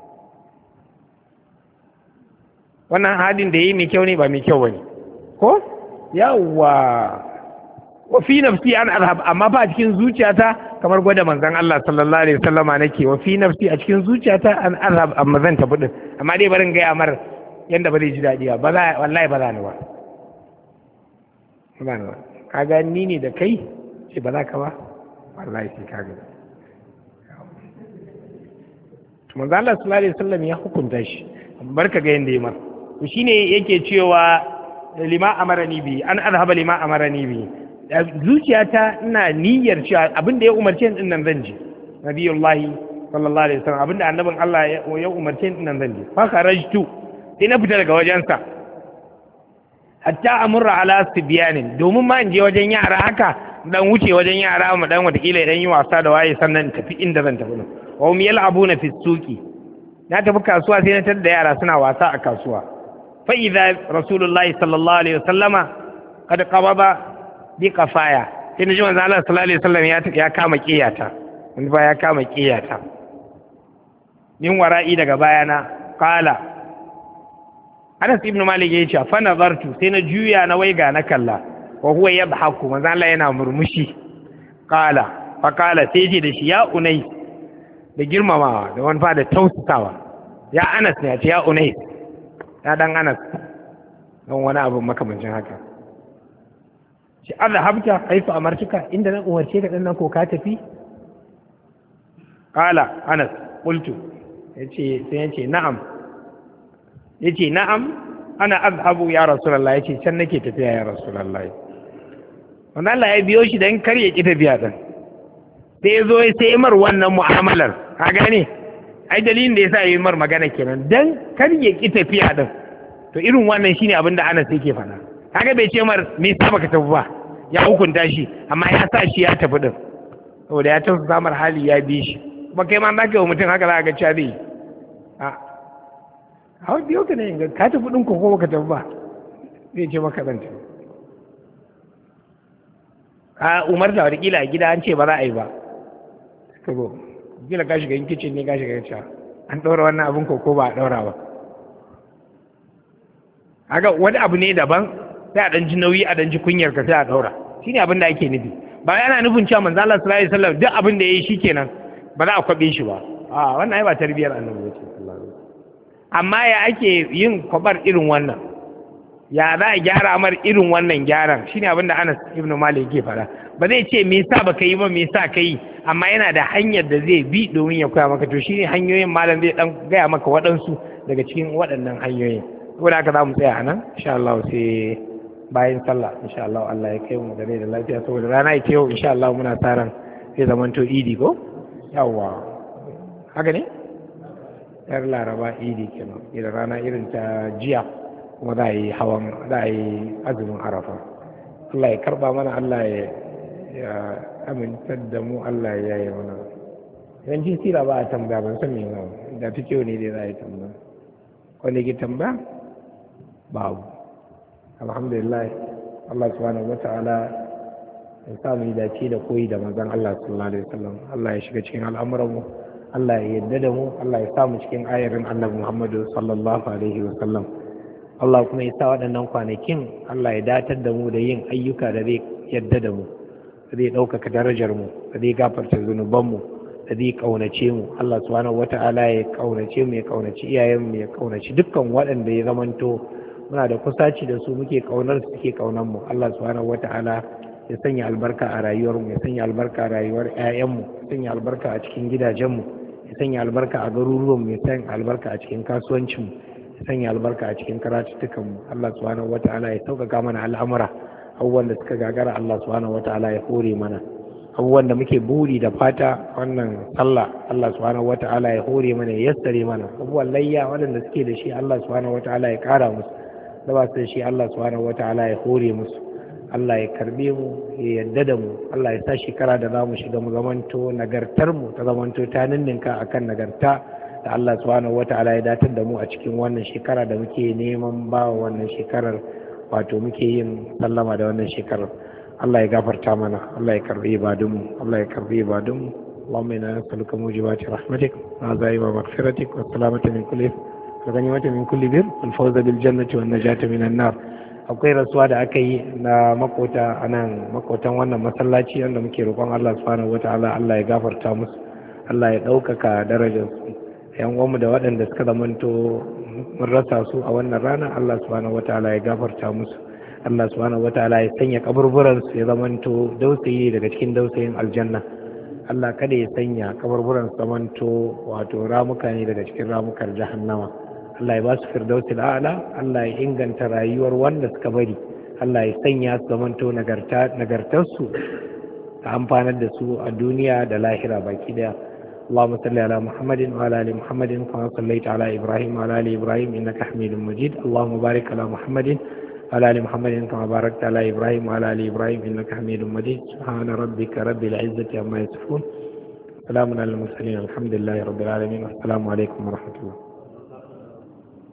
[SPEAKER 1] wannan hadin da yi mai kyau ne ba mai kyau bane ko yawa wa fi nafsi an azhab amma ba cikin zuciyata kamar gwada manzon Allah sallallahu alaihi wasallama nake wa fi nafsi a cikin zuciyata an azhab amma zan tafi din amma dai barin ga yamar yanda ba zai ji dadi ba wallahi ba za ni ba subhanallah kaga ni ne da kai ce ba za ka ba wallahi sai kaga to manzon Allah sallallahu alaihi wasallam ya hukunta shi barka ga yanda yayi mar to shine yake cewa lima amarani bi an azhaba lima amarani bi zuciyata ina niyyar cewa abinda ya umarce ni nan zan je nabiyullahi sallallahu alaihi wasallam abinda annabin Allah ya umarce ni nan zan je fa kharajtu sai na fita daga wajensa hatta amurra ala sibyanin domin ma in je wajen yara haka dan wuce wajen yara mu dan watakila idan yi wasa da waye sannan tafi inda zan tafi wa hum yal'abuna fi suqi na tafi kasuwa sai na tar da yara suna wasa a kasuwa فإذا رسول الله صلى الله عليه وسلم قد قبض بقفايا sai na ji manzo Allah sallallahu alaihi wasallam ya kama kiyata wani ba ya kama kiyata min wara'i daga bayana qala Anas ibn Malik ya ce fa nazartu sai na juya na waiga na kalla wa huwa yadhaku manzo Allah yana murmushi qala fa qala sai ce da shi ya unai da girmamawa da wani fa da tausasawa ya Anas ne ya ce ya unai ya dan Anas don wani abu makamancin haka shi azhabta haifu amartuka inda nan umarce ka dan nan ko ka tafi qala Anas qultu yace na'am ana azhabu ya rasulullah yace can nake tafiya ya rasulullah wannan Allah ya biyo shi dan kar ya ki tafiya dan sai yazo sai mar wannan mu'amalar ka gane ai dalilin da yasa yi mar magana kenan dan kar ya ki tafiya din to irin wannan shine abin da Anas yake faɗa kaga bai ce mar me yasa baka tafi ba ya hukunta shi amma ya sa shi ya tafi din saboda ya tausa samar hali ya bi shi kuma kai ma zaka yi wa mutum haka za ka ga zai a hau biyo ka ne ka tafi din ko ka tafi ba zai ce maka zan tafi a umarta wata kila a gida an ce ba za a yi ba ka go kila ka shiga kicin ne ka shiga kicin an ɗaura wannan abin ko ba a ɗaura ba haka wani abu ne daban sai a ɗan ji nauyi a ɗan ji kunyar ka sai a ɗaura shi ne abin da ake nufi ba yana nufin cewa manzo Allah sallallahu alaihi wasallam duk abin da yayi shikenan ba za a kwabe shi ba a wannan ai ba tarbiyar annabi bace sallallahu alaihi wasallam amma ya ake yin kwabar irin wannan ya za a gyara mar irin wannan gyaran shine abin da Anas ibn Malik yake fara ba zai ce me yasa baka yi ba me yasa kai amma yana da hanyar da zai bi domin ya koya maka to shine hanyoyin malam zai dan gaya maka waɗansu daga cikin waɗannan hanyoyin saboda haka za mu tsaya a nan insha Allah sai bayan sallah insha Allah Allah ya kai mu da rai da lafiya saboda rana ita yau insha Allah muna sa ran sai zamanto idi ko yawa haka ne yar laraba idi kenan idan rana irin ta jiya kuma za a yi azumin arafa Allah ya karba mana Allah ya amintar da mu Allah ya yi mana yawancin sira ba a tambaya ban san me ba da fi kyau ne dai za a yi tambaya wanda ke tambaya babu alhamdulillah Allah subhanahu wata'ala ya samu yi dace da koyi da manzon Allah sallallahu alaihi wasallam Allah ya shiga cikin al'amuran mu Allah ya yarda da mu Allah ya samu cikin ayarin Annabi Muhammadu sallallahu alaihi wasallam Allah kuma ya sa waɗannan kwanakin Allah ya datar da mu da yin ayyuka da zai yarda da mu da zai ɗaukaka darajar mu da zai gafarta zunuban mu da zai kaunace mu Allah subhanahu wata'ala ya kaunace mu ya kaunaci iyayen mu ya kaunaci dukkan waɗanda ya zamanto muna da kusaci da su muke kaunar su suke kaunar mu Allah subhanahu wata'ala ya sanya albarka a rayuwar mu ya sanya albarka a rayuwar ƴaƴan mu ya sanya albarka a cikin gidajen mu ya sanya albarka a garuruwan mu ya sanya albarka a cikin kasuwancin mu ya sanya albarka a cikin karatuttukan mu Allah subhanahu wata'ala ya sauƙaƙa mana al'amura abubuwan da suka gagara Allah subhanahu wata'ala ya hore mana abubuwan da muke buri da fata wannan sallah Allah subhanahu wata'ala ya hore mana ya yassare mana abubuwan layya waɗanda suke da shi Allah subhanahu wata'ala ya ƙara musu da ba su da shi Allah subhanahu wata'ala ya hore musu Allah ya karbe mu ya yarda da mu Allah ya sa shekara da za mu shiga mu zamanto nagartar mu ta zamanto ta ninninka akan nagarta da Allah subhanahu wata'ala ya datar da mu a cikin wannan shekara da muke neman ba wannan shekarar wato muke yin sallama da wannan shekarar Allah ya gafarta mana Allah ya karbi ibadunmu Allah ya karbi ibadunmu اللهم إنا نسألك موجبات رحمتك وعزائم مغفرتك والسلامة من كل إثم والغنيمة من كل بر والفوز بالجنة والنجاة من النار akwai rasuwa da aka yi na makota a nan makotan wannan masallaci wanda muke roƙon Allah subhanahu wataala Allah ya gafarta musu Allah ya ɗaukaka darajarsu yan uwanmu da waɗanda suka zamanto mun rasa su a wannan rana Allah subhanahu wataala ya gafarta musu Allah subhanahu wataala ya sanya kaburburan su ya zamanto dausayi daga cikin dausayin aljanna Allah kada ya sanya kaburburan su zamanto wato ramuka ne daga cikin ramukar jahannama Allah ya ba su firdausil a'la Allah ya inganta rayuwar wanda suka bari Allah ya sanya su zamanto nagartarsu ta amfanar da su a duniya da lahira baki daya اللهم صل على محمد وعلى ال محمد كما صليت على ابراهيم وعلى ال ابراهيم انك حميد مجيد اللهم بارك على محمد وعلى ال محمد كما باركت على ابراهيم وعلى ال ابراهيم انك حميد مجيد سبحان ربك رب العزه عما يصفون سلام على المرسلين الحمد لله رب العالمين والسلام عليكم ورحمه الله